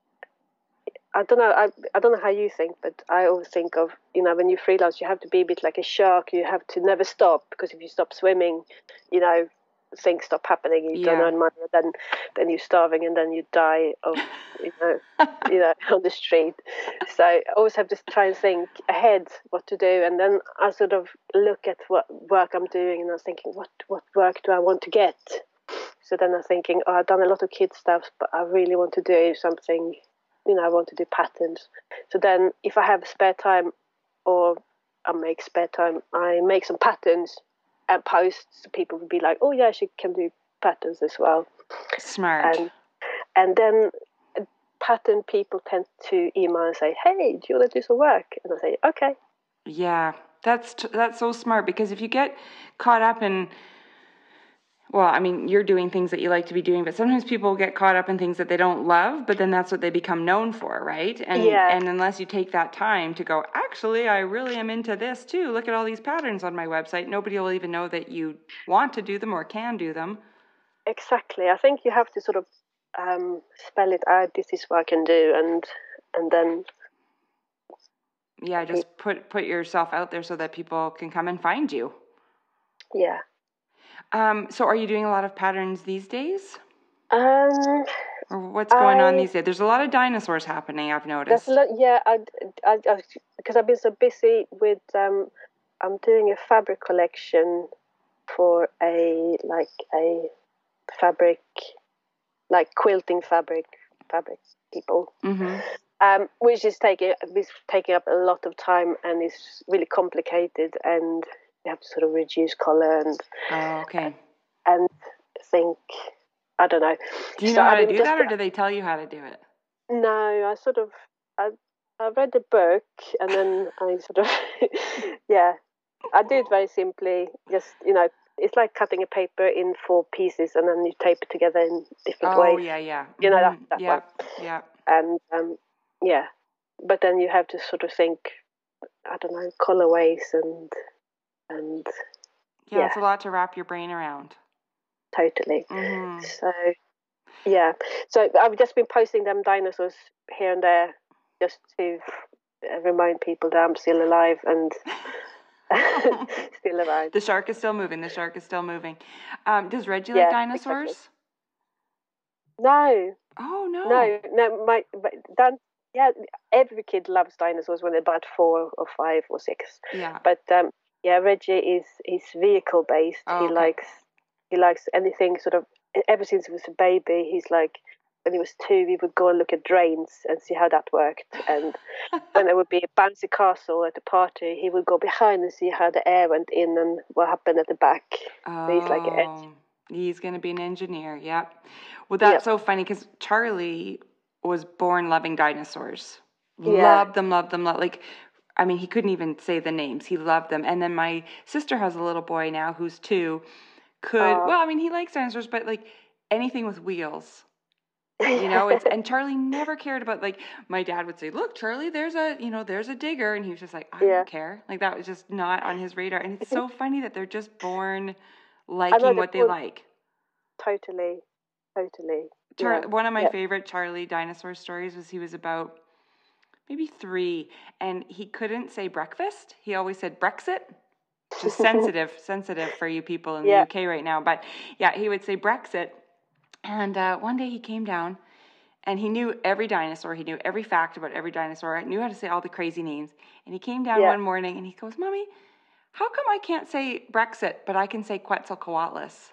I don't know, I, I don't know how you think, but I always think of, you know, when you freelance, you have to be a bit like a shark. You have to never stop, because if you stop swimming, you know, things stop happening. You yeah. don't earn money, and then then you're starving, and then you die of, you know, you know, on the street. So I always have to try and think ahead what to do, and then I sort of look at what work I'm doing, and I was thinking, what what work do I want to get? So then I'm thinking, oh, I've done a lot of kids stuff, but I really want to do something. You know, I want to do patterns. So then, if I have spare time, or I make spare time, I make some patterns and post, so people would be like, "Oh yeah, she can do patterns as well." Smart. And and then pattern people tend to email and say, "Hey, do you want to do some work?" And I say, "Okay." Yeah, that's t- that's so smart, because if you get caught up in, well, I mean, you're doing things that you like to be doing, but sometimes people get caught up in things that they don't love, but then that's what they become known for, right? And yeah. and unless you take that time to go, actually, I really am into this too. Look at all these patterns on my website. Nobody will even know that you want to do them or can do them. Exactly. I think you have to sort of um, spell it out. This is what I can do, and and then yeah, just put put yourself out there so that people can come and find you. Yeah. Um, so are you doing a lot of patterns these days? Um, or what's going I, on these days? There's a lot of dinosaurs happening, I've noticed. There's a lot, yeah, I, I, I, because I've been so busy with, um, I'm doing a fabric collection for a, like a fabric, like quilting fabric, fabric people. Mm-hmm. Um, which is taking is taking up a lot of time and is really complicated, and you have to sort of reduce color and oh, okay, and think, I don't know. Do you so know how I to do just, that, or do they tell you how to do it? No, I sort of I I read the book and then I sort of yeah, I do it very simply. Just you know, it's like cutting a paper in four pieces and then you tape it together in different oh, ways. Oh yeah, yeah. Mm-hmm. You know that that yeah, one. Yeah. And um, yeah, but then you have to sort of think, I don't know, colorways and and yeah, yeah, it's a lot to wrap your brain around. Totally. Mm-hmm. So yeah, so I've just been posting them dinosaurs here and there just to remind people that I'm still alive and still around. The shark is still moving. The shark is still moving. Um, does Reggie yeah, like dinosaurs? Exactly. No. Oh no. No, no. My, my Dan, yeah, every kid loves dinosaurs when they're about four or five or six. Yeah. But um, yeah, Reggie is he's vehicle based. Oh, he okay. likes he likes anything sort of. Ever since he was a baby, he's like. When he was two, we would go and look at drains and see how that worked. And when there would be a bouncy castle at a party, he would go behind and see how the air went in and what happened at the back. Oh, so he's like an he's going to be an engineer. Yep. Well, that's yep. so funny because Charlie was born loving dinosaurs. Yeah. Loved them, loved them, loved, like, I mean, he couldn't even say the names. He loved them. And then my sister has a little boy now who's two. Could, uh, well, I mean, he likes dinosaurs, but like anything with wheels. You know, it's, and Charlie never cared about, like, my dad would say, look, Charlie, there's a, you know, there's a digger. And he was just like, I Yeah. don't care. Like, that was just not on his radar. And it's so funny that they're just born I know, liking they're what they born- like. Totally, totally. Char- Yeah. One of my Yeah. favorite Charlie dinosaur stories was he was about maybe three, and he couldn't say breakfast. He always said Brexit, which is sensitive, sensitive for you people in the Yeah. U K right now. But yeah, he would say Brexit. And uh, one day he came down, and he knew every dinosaur. He knew every fact about every dinosaur. Knew how to say all the crazy names. And he came down Yeah. one morning, and he goes, Mommy, how come I can't say Brexit, but I can say Quetzalcoatlus?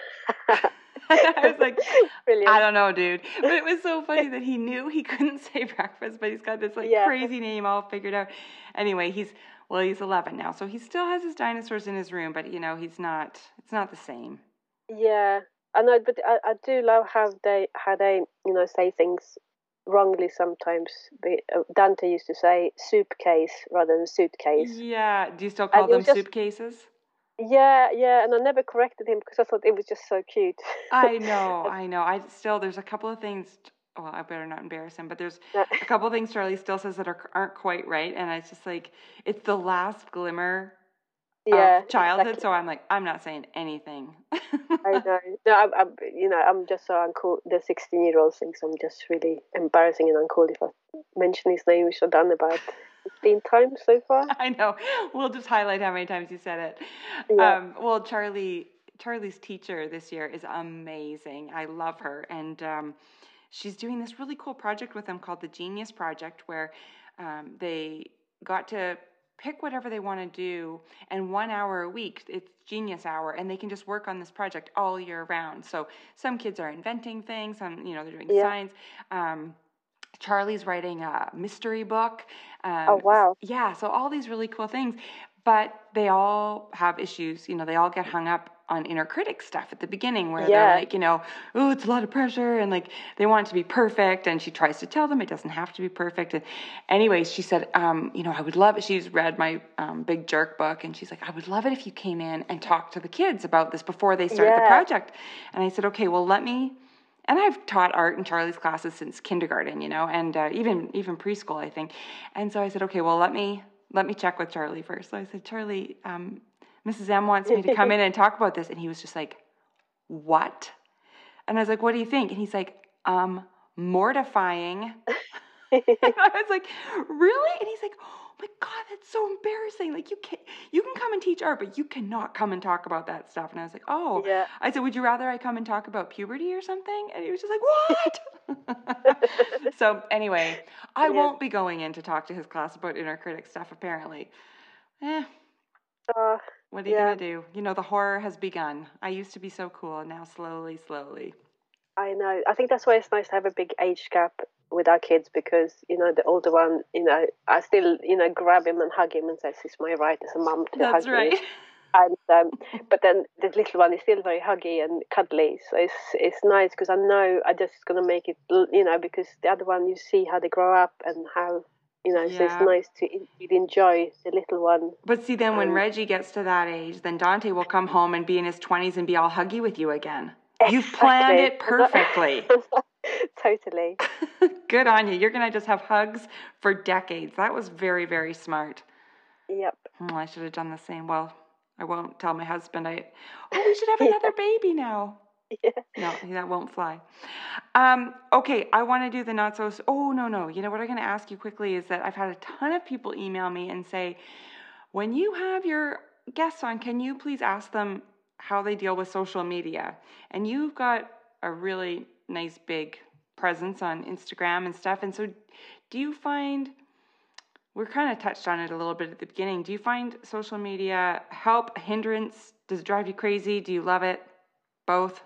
I was like, Brilliant. I don't know, dude. But it was so funny that he knew he couldn't say breakfast, but he's got this like Yeah. crazy name all figured out. Anyway, he's, well, he's eleven now, so he still has his dinosaurs in his room, but you know, he's not, it's not the same. Yeah, I know, but I, I do love how they how they you know say things wrongly sometimes. But, uh, Dante used to say suitcase rather than suitcase. Yeah. Do you still call And it them was just- soup cases? Yeah, yeah, and I never corrected him because I thought it was just so cute. I know, I know. I still, there's a couple of things, well, I better not embarrass him, but there's a couple of things Charlie still says that are, aren't quite right. And it's just like, it's the last glimmer Yeah, of childhood. exactly. So I'm like, I'm not saying anything. I know. No, I'm, I'm, you know, I'm just so uncool. The sixteen-year-old thinks I'm just really embarrassing and uncool if I mention his name, which I've done about fifteen times so far. I know. We'll just highlight how many times you said it. Yeah. Um, well, Charlie, Charlie's teacher this year is amazing. I love her. And um, she's doing this really cool project with them called the Genius Project, where um, they got to pick whatever they want to do, and one hour a week, it's Genius Hour, and they can just work on this project all year round. So some kids are inventing things, some, you know, they're doing Yeah. science. Um, Charlie's writing a mystery book. Um, Oh, wow. Yeah, so all these really cool things, but they all have issues. You know, they all get hung up on inner critic stuff at the beginning where Yeah. they're like, you know, oh, it's a lot of pressure, and like they want it to be perfect, and she tries to tell them it doesn't have to be perfect. And anyways, she said, um, you know, I would love it. She's read my um, Big Jerk book, and she's like, I would love it if you came in and talked to the kids about this before they start Yeah. the project. And I said, okay, well, let me. And I've taught art in Charlie's classes since kindergarten, you know, and uh, even even preschool, I think. And so I said, okay, well, let me let me check with Charlie first. So I said, Charlie, um, Missus M wants me to come in and talk about this. And he was just like, what? And I was like, what do you think? And he's like, um, mortifying. And I was like, really? And he's like, oh my God, that's so embarrassing. Like, you can you can come and teach art, but you cannot come and talk about that stuff. And I was like, oh. Yeah. I said, would you rather I come and talk about puberty or something? And he was just like, what? So anyway, I Yeah. won't be going in to talk to his class about inner critic stuff, apparently. Eh, Uh, what are you yeah. going to do? You know, the horror has begun. I used to be so cool, and now slowly, slowly. I know. I think that's why it's nice to have a big age gap with our kids because, you know, the older one, you know, I still, you know, grab him and hug him and says, it's my right as a mum to That's hug right. you. And, um, but then the little one is still very huggy and cuddly. So it's it's nice because I know I'm just going to make it, you know, because the other one, you see how they grow up and how, you know, so it's Yeah. nice to really enjoy the little one. But see, then when Um, Reggie gets to that age, then Dante will come home and be in his twenties and be all huggy with you again. You've Exactly. planned it perfectly. Totally. Good on you. You're going to just have hugs for decades. That was very, very smart. Yep. Hmm, I should have done the same. Well, I won't tell my husband. I oh, we should have another baby now. Yeah. No, that won't fly. Um, okay, I want to do the not so. Oh no, no. You know what I'm going to ask you quickly is that I've had a ton of people email me and say, when you have your guests on, can you please ask them how they deal with social media? And you've got a really nice big presence on Instagram and stuff. And so, do you find? We're kind of touched on it a little bit at the beginning. Do you find social media help, hindrance? Does it drive you crazy? Do you love it? Both?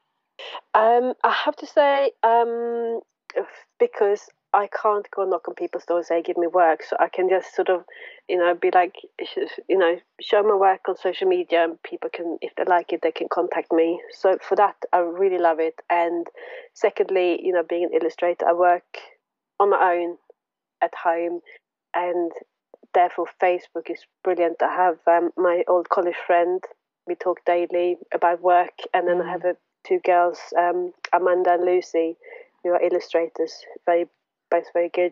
Um, I have to say, um, because I can't go knock on people's doors and say, give me work. So I can just sort of, you know, be like, you know, show my work on social media and people can, if they like it, they can contact me. So for that, I really love it. And secondly, you know, being an illustrator, I work on my own at home. And therefore, Facebook is brilliant. I have um, my old college friend. We talk daily about work. And then Mm. I have a, two girls, um, Amanda and Lucy. who are illustrators, very both very good,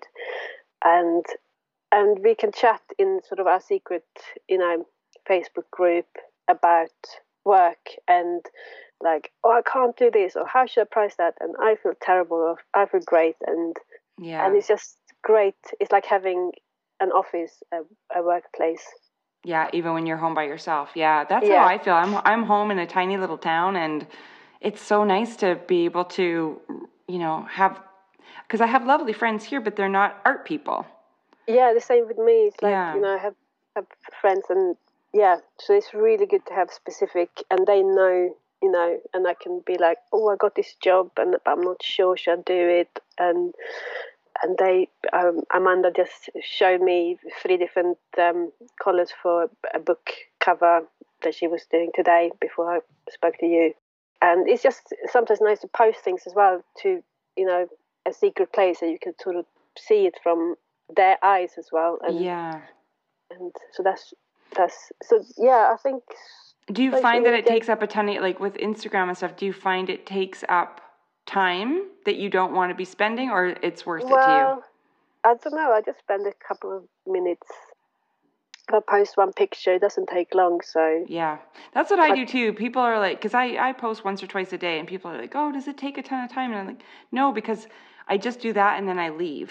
and and we can chat in sort of our secret, you know, Facebook group about work and like, oh, I can't do this, or how should I price that, and I feel terrible, or I feel great, and Yeah. and it's just great. It's like having an office, a, a workplace. Yeah, even when you're home by yourself. Yeah, that's Yeah. how I feel. I'm I'm home in a tiny little town, and it's so nice to be able to, you know, have, because I have lovely friends here, but they're not art people. Yeah, the same with me. It's like, Yeah. you know, I have, have friends, and yeah, so it's really good to have specific, and they know, you know, and I can be like, oh, I got this job, and I'm not sure should I do it, and and they, um, Amanda just showed me three different um, colors for a book cover that she was doing today before I spoke to you, and it's just sometimes nice to post things as well to, you know, a secret place so you can sort of see it from their eyes as well, and Yeah. and so that's that's so yeah. I think. Do you find that it takes up a ton of, like with Instagram and stuff, do you find it takes up time that you don't want to be spending, or it's worth well, it to you? I don't know. I just spend a couple of minutes. If I post one picture, it doesn't take long. So yeah, that's what I, I do too. People are like, because I, I post once or twice a day, and people are like, oh, does it take a ton of time? And I'm like, no, because I just do that and then I leave.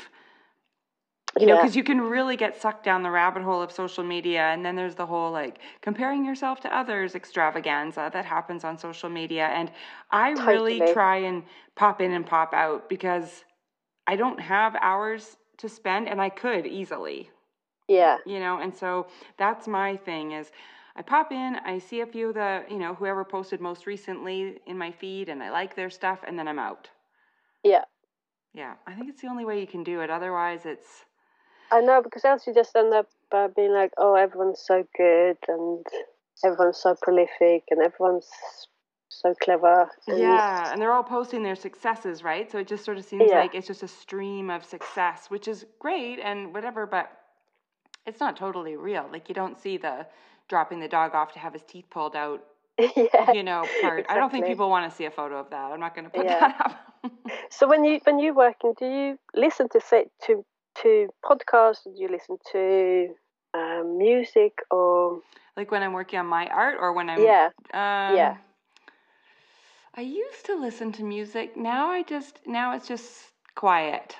You know, because you can really get sucked down the rabbit hole of social media, and then there's the whole like comparing yourself to others extravaganza that happens on social media. And I totally. really try and pop in and pop out because I don't have hours to spend, and I could easily. Yeah. You know, and so that's my thing is I pop in, I see a few of the, you know, whoever posted most recently in my feed, and I like their stuff, and then I'm out. Yeah. Yeah, I think it's the only way you can do it. Otherwise, it's... I know, because else you just end up uh, being like, oh, everyone's so good, and everyone's so prolific, and everyone's so clever. And yeah, and they're all posting their successes, right? So it just sort of seems yeah. like it's just a stream of success, which is great and whatever, but it's not totally real. Like, you don't see the dropping the dog off to have his teeth pulled out, yeah, you know, part. Exactly. I don't think people want to see a photo of that. I'm not going to put yeah. that up. So when you when you're working, do you listen to to to podcasts? Do you listen to um, music, or like when I'm working on my art, or when I'm yeah, um, yeah? I used to listen to music. Now I just now it's just quiet.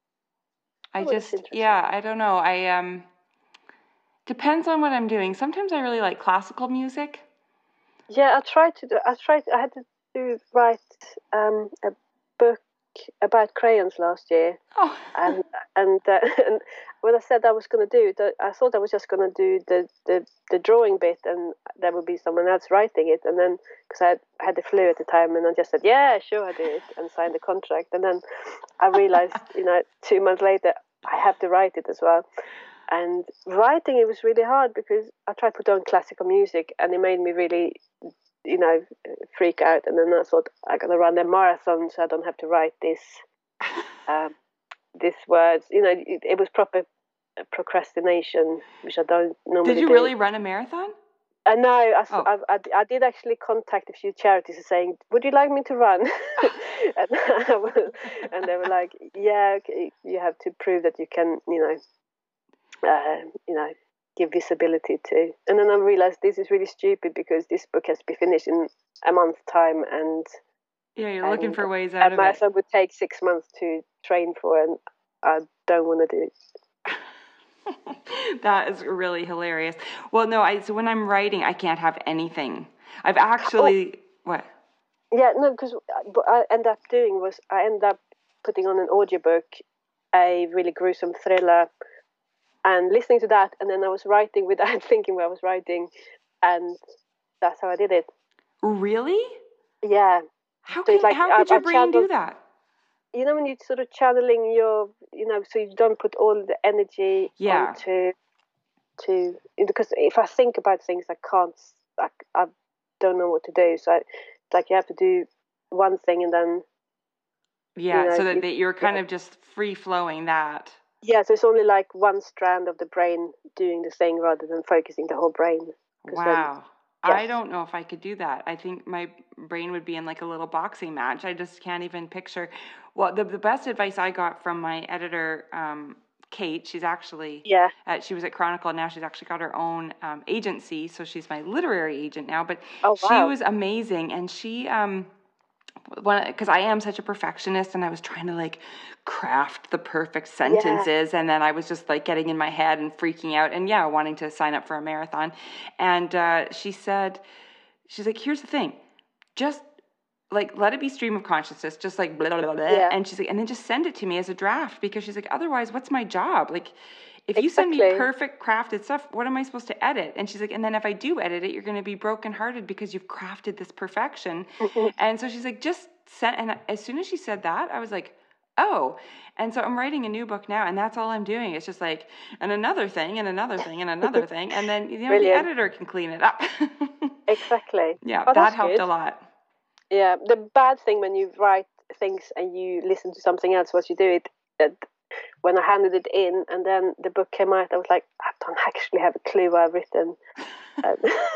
I Oh, just yeah, I don't know. I um depends on what I'm doing. Sometimes I really like classical music. Yeah, I tried to do. I tried. I had to do write um, a book about crayons last year. Oh. and and, uh, and when I said I was going to do it, I thought I was just going to do the, the, the drawing bit, and there would be someone else writing it. And then, because I had, I had the flu at the time, and I just said, yeah, sure, I do it, and signed the contract. And then I realized, you know, two months later, I have to write it as well. And writing, it was really hard because I tried to put on classical music, and it made me really, you know, freak out. And then I thought, I got to run a marathon, so I don't have to write this. Um, these words, you know, it, it was proper procrastination, which I don't normally do. Did you do. really run a marathon? Uh, no, I, oh. I, I, I did actually contact a few charities saying, would you like me to run? and, and they were like, yeah, okay, you have to prove that you can, you know, uh, you know, give visibility to. And then I realized this is really stupid because this book has to be finished in a month's time, and yeah, you're and looking for ways a out of it. A marathon would take six months to train for, and I don't want to do it. That is really hilarious. Well, no, I so when I'm writing, I can't have anything. I've actually oh, what? Yeah, no, because what I end up doing was I end up putting on an audiobook, a really gruesome thriller, and listening to that, and then I was writing without thinking what I was writing, and that's how I did it. Really? Yeah. How can, so like, how could I, your brain channel, do that? You know, when you're sort of channeling your, you know, so you don't put all the energy yeah. onto, to, because if I think about things, I can't, I, I don't know what to do. So I, it's like you have to do one thing and then. Yeah, you know, so that, you, that you're kind yeah. of just free flowing that. Yeah, so it's only like one strand of the brain doing the thing rather than focusing the whole brain. Wow. I don't know if I could do that. I think my brain would be in like a little boxing match. I just can't even picture. Well, the, the best advice I got from my editor, um, Kate, she's actually, Yeah. Uh, she was at Chronicle. Now she's actually got her own um, agency. So she's my literary agent now. But Oh, she wow. was amazing. And she, um, because I am such a perfectionist and I was trying to like craft the perfect sentences, yeah. And then I was just like getting in my head and freaking out and yeah, wanting to sign up for a marathon. And uh, she said, she's like, here's the thing, just like let it be stream of consciousness, just like blah, blah, blah, blah. Yeah. And she's like, and then just send it to me as a draft, because she's like, otherwise what's my job? Like if you exactly. send me perfect crafted stuff, what am I supposed to edit? And she's like, and then if I do edit it, you're going to be brokenhearted because you've crafted this perfection. Mm-hmm. And so she's like, just send. And as soon as she said that, I was like, oh. And so I'm writing a new book now, and that's all I'm doing. It's just like, and another thing, and another thing, and another thing. And then, you know, Brilliant. The editor can clean it up. Exactly. Yeah, oh, that helped good. a lot. Yeah, the bad thing when you write things and you listen to something else, what you do it, that when I handed it in and then the book came out, I was like, I don't actually have a clue what I've written. Um,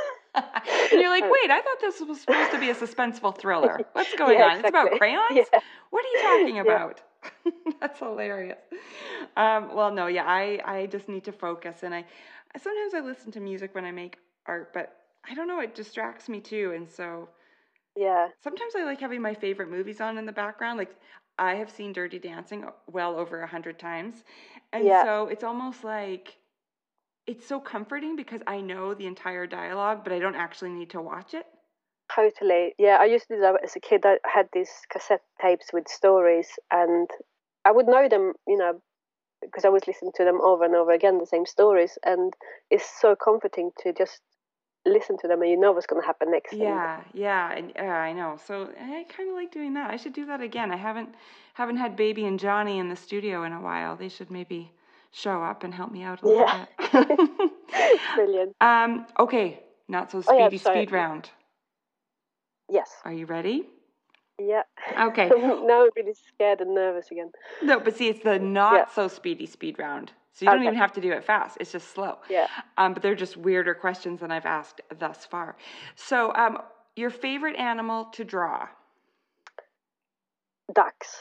and you're like, wait, I thought this was supposed to be a suspenseful thriller. What's going yeah, on? exactly. It's about crayons? Yeah. What are you talking about? Yeah. That's hilarious. Um, well, no, yeah, I, I just need to focus. And I sometimes I listen to music when I make art, but I don't know, it distracts me too. And so yeah, sometimes I like having my favorite movies on in the background. Like I have seen Dirty Dancing well over a hundred times. And yeah. so it's almost like, it's so comforting because I know the entire dialogue, but I don't actually need to watch it. Totally. Yeah, I used to do that as a kid. I had these cassette tapes with stories, and I would know them, you know, because I was listening to them over and over again, the same stories. And it's so comforting to just listen to them and you know what's going to happen next. Yeah, and... yeah, and uh, I know. So I kind of like doing that. I should do that again. I haven't haven't had Baby and Johnny in the studio in a while. They should maybe show up and help me out a little yeah. bit. Brilliant. Um, okay, not so speedy oh, yeah, speed round. Yes. Are you ready? Yeah. Okay. Now I'm really scared and nervous again. No, but see, it's the not yeah. so speedy speed round. So you don't okay. even have to do it fast. It's just slow. Yeah. Um, but they're just weirder questions than I've asked thus far. So, um, your favorite animal to draw? Ducks.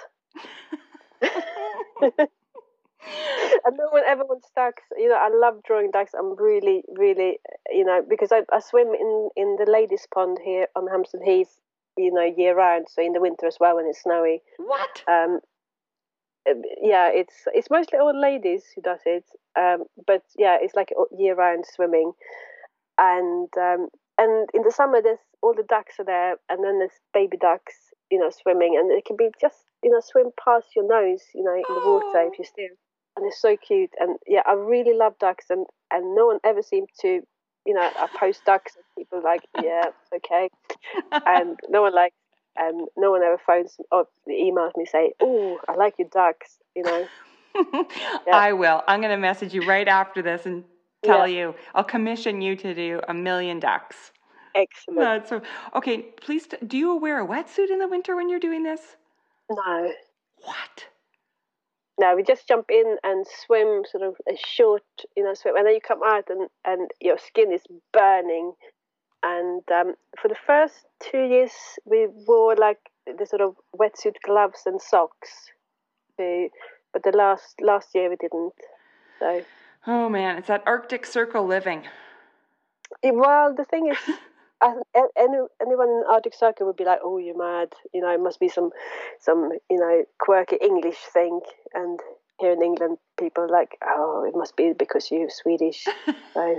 And no one ever wants ducks. You know, I love drawing ducks. I'm really, really, you know, because I, I swim in, in the ladies' pond here on Hampstead Heath, you know, year round. So in the winter as well when it's snowy. What? Um, yeah, it's it's mostly old ladies who does it. Um, but yeah, it's like year round swimming, and um, and in the summer there's all the ducks are there, and then there's baby ducks, you know, swimming, and it can be just you know swim past your nose, you know, in the oh. water if you steer. And it's so cute. And yeah, I really love ducks, and, and no one ever seemed to, you know, I post ducks and people are like, yeah, it's okay. And no one like, and no one ever phones or emails me say, oh, I like your ducks, you know. Yeah. I will. I'm going to message you right after this and tell yeah. you, I'll commission you to do a million ducks. Excellent. That's so, okay, please, do you wear a wetsuit in the winter when you're doing this? No. What? No, we just jump in and swim sort of a short, you know, swim. And then you come out and, and your skin is burning. And um, for the first two years, we wore like the sort of wetsuit gloves and socks. To, but the last last year we didn't. So. Oh, man, it's that Arctic Circle living. It, well, the thing is... Any, anyone in the Arctic Circle would be like, oh, you're mad. You know, it must be some, some you know, quirky English thing. And here in England, people are like, oh, it must be because you're Swedish. So.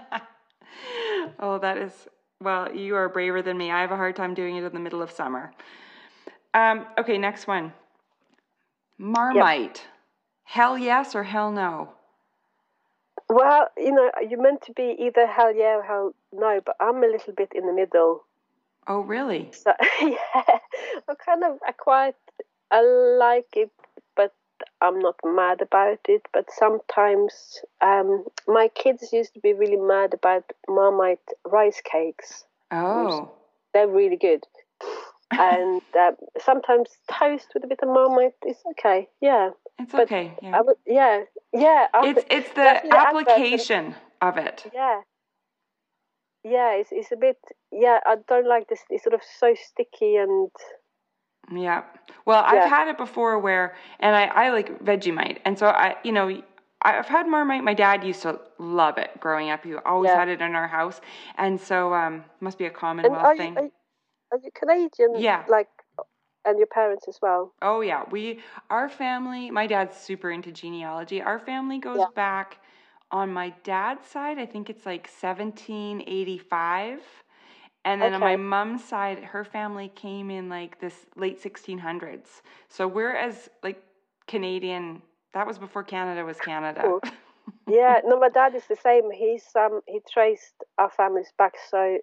Oh, that is, well, you are braver than me. I have a hard time doing it in the middle of summer. Um, okay, next one. Marmite. Yep. Hell yes or hell no? Well, you know, you're meant to be either hell yeah or hell no, but I'm a little bit in the middle. Oh, really? So, yeah, I kind of, I quite, I like it, but I'm not mad about it. But sometimes, um, my kids used to be really mad about Marmite rice cakes. Oh. They're really good. And uh, sometimes toast with a bit of Marmite is okay, yeah. It's but okay, yeah. I would, yeah, yeah. It's it's the application of it. Yeah. yeah, it's it's a bit. Yeah, I don't like this. It's sort of so sticky and. Yeah. Well, I've Yeah. had it before where, and I, I like Vegemite. And so I, you know, I've had Marmite. My dad used to love it growing up. He always Yeah. had it in our house. And so, um, must be a And Commonwealth are you thing. are you, are you Canadian? Yeah. Like, and your parents as well? Oh yeah. We, our family, my dad's super into genealogy. Our family goes Yeah. back on my dad's side. I think it's like seventeen eighty-five. And then on my Okay. mom's side, her family came in like this late sixteen hundreds. So we're as like Canadian. That was before Canada was Canada. Cool. Yeah. No, my dad is the same. He's um he traced our families back, so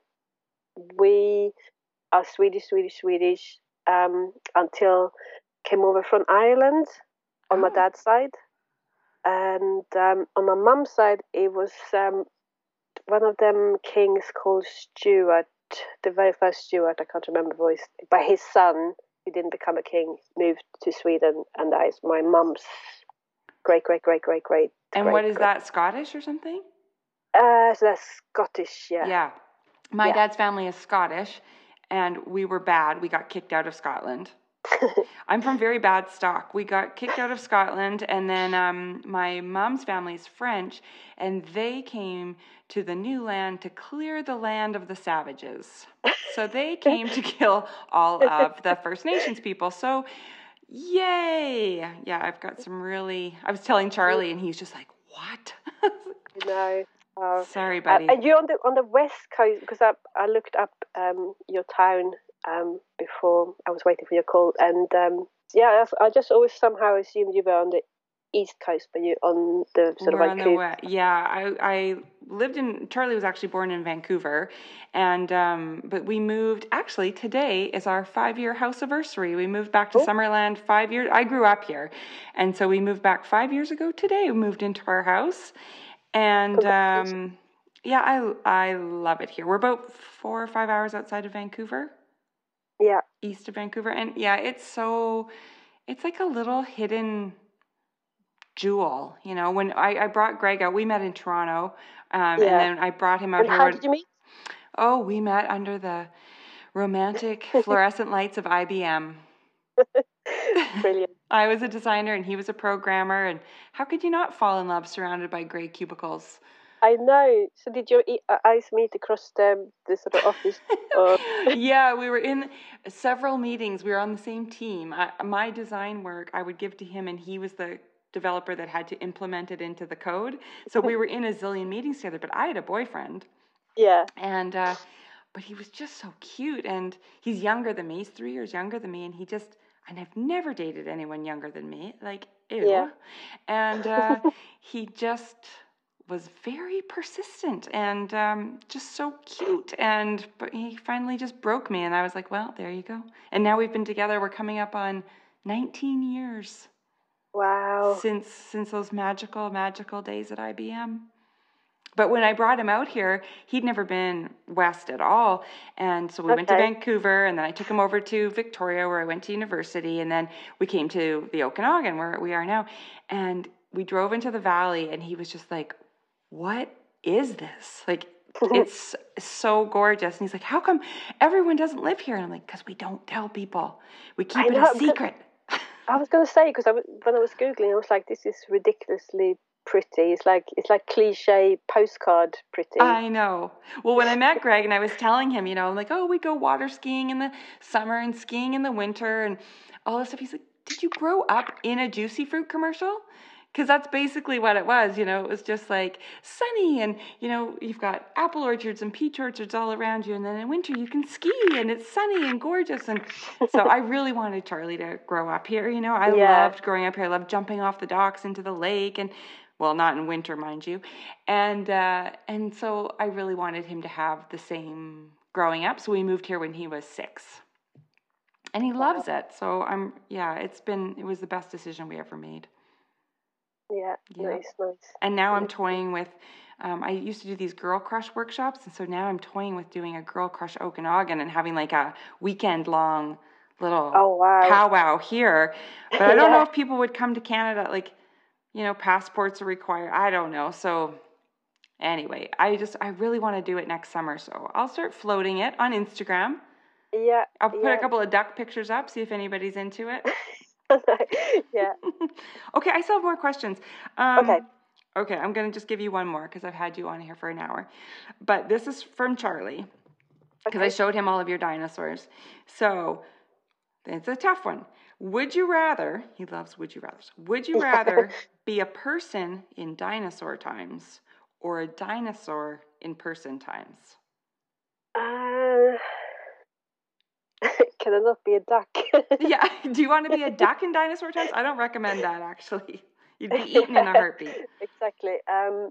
we are Swedish, Swedish, Swedish. Um, until came over from Ireland on my Oh, dad's side, and um, on my mum's side, it was um one of them kings called Stuart, the very first Stuart. I can't remember voice, but his son, who didn't become a king, moved to Sweden, and that is my mum's great, great, great, great, great, and great, what is great. that? Scottish or something? Uh, so that's Scottish, yeah. Yeah. My Yeah. dad's family is Scottish, and we were bad. We got kicked out of Scotland. I'm from very bad stock. We got kicked out of Scotland, and then um, my mom's family's French, and they came to the new land to clear the land of the savages. So they came to kill all of the First Nations people. So, yay! Yeah, I've got some really. I was telling Charlie, and he's just like, "What?" You know. Uh, Sorry, uh, buddy. and you're on the on the west coast because I I looked up um your town um before I was waiting for your call, and um yeah I, I just always somehow assumed you were on the east coast, but you're on the sort of We're on the Vancouver. west. Yeah, I I lived in. Charlie was actually born in Vancouver, and um, but we moved. Actually, today is our five-year house anniversary. We moved back to Oh, Summerland five years. I grew up here, and so we moved back five years ago today. We moved into our house, and congratulations! um, yeah, I I love it here. We're about four or five hours outside of Vancouver, Yeah. east of Vancouver, and yeah, it's so. It's like a little hidden jewel. You know, when I, I brought Greg out, we met in Toronto, um, and Yeah. then I brought him out And here how when, did you meet? oh, we met under the romantic fluorescent lights of I B M. Brilliant. I was a designer and he was a programmer, and how could you not fall in love surrounded by gray cubicles? I know. So did your e- uh, eyes meet across the the sort of office? Or Yeah, we were in several meetings. We were on the same team. I, my design work I would give to him, and he was the developer that had to implement it into the code. So we were in a zillion meetings together, but I had a boyfriend. yeah. And, uh, but he was just so cute, and he's younger than me. He's three years younger than me, and he just, and I've never dated anyone younger than me. Like, Yeah. ew. And uh, he just was very persistent and um, just so cute. And but he finally just broke me, and I was like, well, there you go. And now we've been together. We're coming up on nineteen years Wow. since since those magical, magical days at I B M. But when I brought him out here, he'd never been west at all. And so we went to Okay. Vancouver, and then I took him over to Victoria, where I went to university. And then we came to the Okanagan, where we are now. And we drove into the valley, and he was just like, what is this? Like, it's so gorgeous. And he's like, how come everyone doesn't live here? And I'm like, because we don't tell people. We keep I it know. a Because secret. I was going to say because I was, when I was googling, I was like, this is ridiculously pretty. It's like it's like cliche postcard pretty. I know. Well, when I met Greg and I was telling him, you know, I'm like, oh, we go water skiing in the summer and skiing in the winter and all this stuff. He's like, did you grow up in a Juicy Fruit commercial? Because that's basically what it was. You know, it was just like sunny and, you know, you've got apple orchards and peach orchards all around you. And then in winter you can ski and it's sunny and gorgeous. And so I really wanted Charlie to grow up here. You know, I Yeah. loved growing up here. I loved jumping off the docks into the lake and, well, not in winter, mind you. And uh, and so I really wanted him to have the same growing up. So we moved here when he was six. And he Wow. loves it. So I'm, yeah, it's been, it was the best decision we ever made. Yeah. Yeah. Nice. Nice. And now I'm toying with, um, I used to do these Girl Crush workshops. And so now I'm toying with doing a Girl Crush Okanagan and having like a weekend long little Oh wow. powwow here. But I don't Yeah. know if people would come to Canada, like, you know, passports are required. I don't know. So Anyway, I just, I really want to do it next summer, so I'll start floating it on Instagram. Yeah. I'll put yeah. a couple of duck pictures up, see if anybody's into it. Yeah. Okay, I still have more questions. Um, Okay. Okay, I'm going to just give you one more because I've had you on here for an hour. But this is from Charlie because Okay. I showed him all of your dinosaurs. So it's a tough one. Would you rather, he loves would you rathers, would you rather be a person in dinosaur times or a dinosaur in person times? Uh, can I not be a duck? Yeah, do you want to be a duck in dinosaur times? I don't recommend that, actually. You'd be eaten in a heartbeat. Exactly. Um,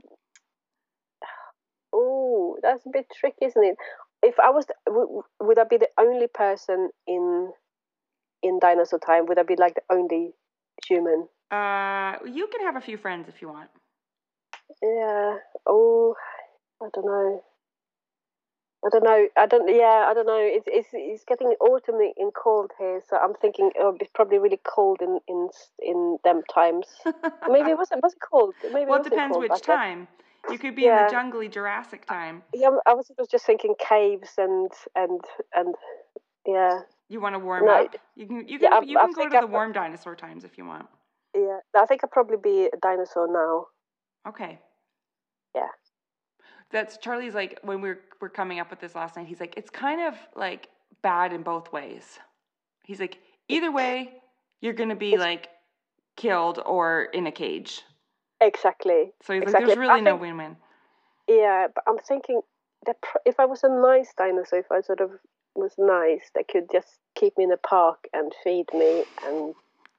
oh, that's a bit tricky, isn't it? If I was, w- would I be the only person in in dinosaur time? Would I be like the only human? Uh, you can have a few friends if you want. Yeah. Oh, I don't know. I don't know. I don't. Yeah, I don't know. It's it's it's getting autumn and cold here, so I'm thinking oh, it's probably really cold in in in them times. Maybe it wasn't was it cold? Maybe Well, it it wasn't depends cold which back then. time. You could be Yeah. in the jungly Jurassic time. Yeah, I was, I was just thinking caves and and and yeah. You want to warm No, up? You can you can yeah, I, you I can go think to I, the warm dinosaur times if you want. yeah, I think I'd probably be a dinosaur now. Okay. Yeah. That's Charlie's like when we were, were coming up with this last night, he's like, it's kind of like bad in both ways. He's like, either way, you're gonna be It's, like killed or in a cage. Exactly. So he's exactly. like, there's really I no think, win-win. Yeah, but I'm thinking that pr- if I was a nice dinosaur, if I sort of was nice, they could just keep me in a park and feed me and.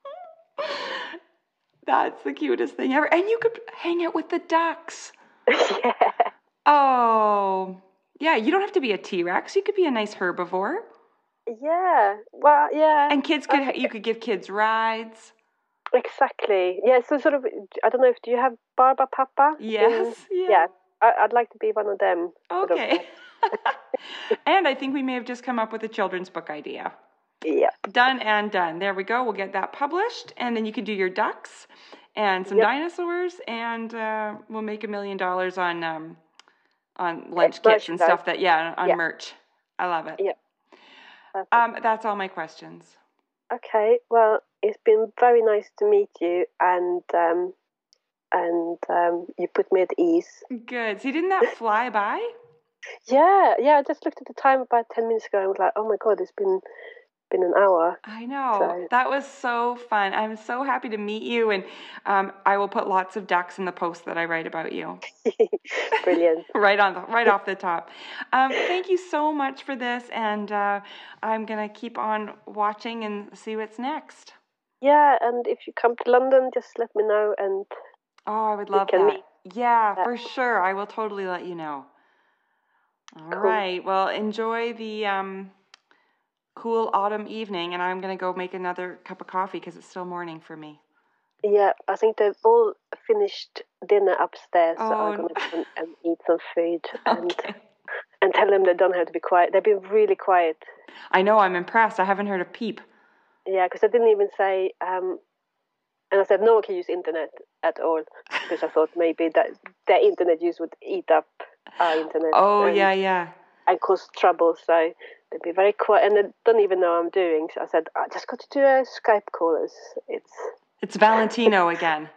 That's the cutest thing ever. And you could hang out with the ducks. Yeah. Oh, yeah. You don't have to be a T-Rex. You could be a nice herbivore. Yeah. Well, yeah. And kids could, think, you could give kids rides. Exactly. Yeah. So sort of, I don't know if do you have Barba Papa? Yes. In, yeah. yeah. I, I'd like to be one of them. Okay. Sort of. And I think we may have just come up with a children's book idea. Yeah. Done and done. There we go. We'll get that published, and then you can do your ducks and some Yep. dinosaurs, and uh, we'll make a million dollars on um, on lunch kits and stuff. That yeah, on yeah. merch. I love it. Yeah. Um, that's all my questions. Okay. Well, it's been very nice to meet you, and um, and um, you put me at ease. Good. See, didn't that fly by? Yeah. Yeah. I just looked at the time about ten minutes ago and was like, oh my god, it's been. been an hour. I know. So. That was so fun. I'm so happy to meet you, and um, I will put lots of ducks in the post that I write about you. Brilliant. right on the, right off the top. Um, thank you so much for this, and uh, I'm going to keep on watching and see what's next. Yeah, and if you come to London, just let me know. And oh, I would love that. Meet. Yeah, for sure. I will totally let you know. All cool. right. Well, enjoy the... Um, cool autumn evening, and I'm going to go make another cup of coffee because it's still morning for me. Yeah, I think they've all finished dinner upstairs, oh, so I'm going to go and, and eat some food and okay. and tell them they don't have to be quiet. They've been really quiet. I know, I'm impressed. I haven't heard a peep. Yeah, because I didn't even say, um, and I said no one can use internet at all, because I thought maybe that their internet use would eat up our internet. Oh, and, yeah, yeah. And cause trouble, so they'd be very quiet, and they don't even know what I'm doing. So I said, I just got to do a Skype call. It's it's, it's Valentino again.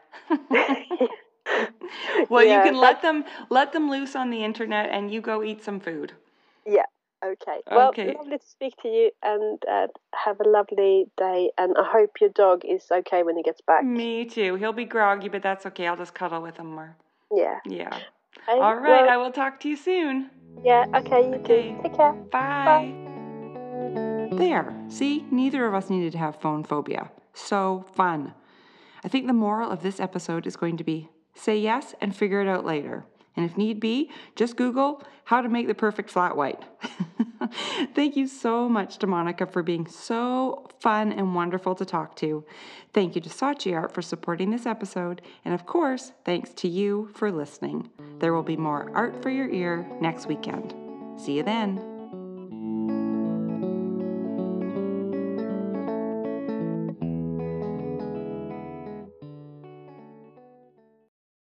Well, yeah, you can let them let them loose on the internet, and you go eat some food. Yeah. Okay. Well, okay. Lovely to speak to you, and uh, have a lovely day. And I hope your dog is okay when he gets back. Me too. He'll be groggy, but that's okay. I'll just cuddle with him more. Yeah. Yeah. Okay, all right. well, I will talk to you soon. Yeah. Okay. You okay. too. Take care. Bye. Bye. There. See, neither of us needed to have phone phobia. So fun. I think the moral of this episode is going to be say yes and figure it out later. And if need be, just Google how to make the perfect flat white. Thank you so much to Monica for being so fun and wonderful to talk to. Thank you to Saatchi Art for supporting this episode. And of course, thanks to you for listening. There will be more Art for Your Ear next weekend. See you then.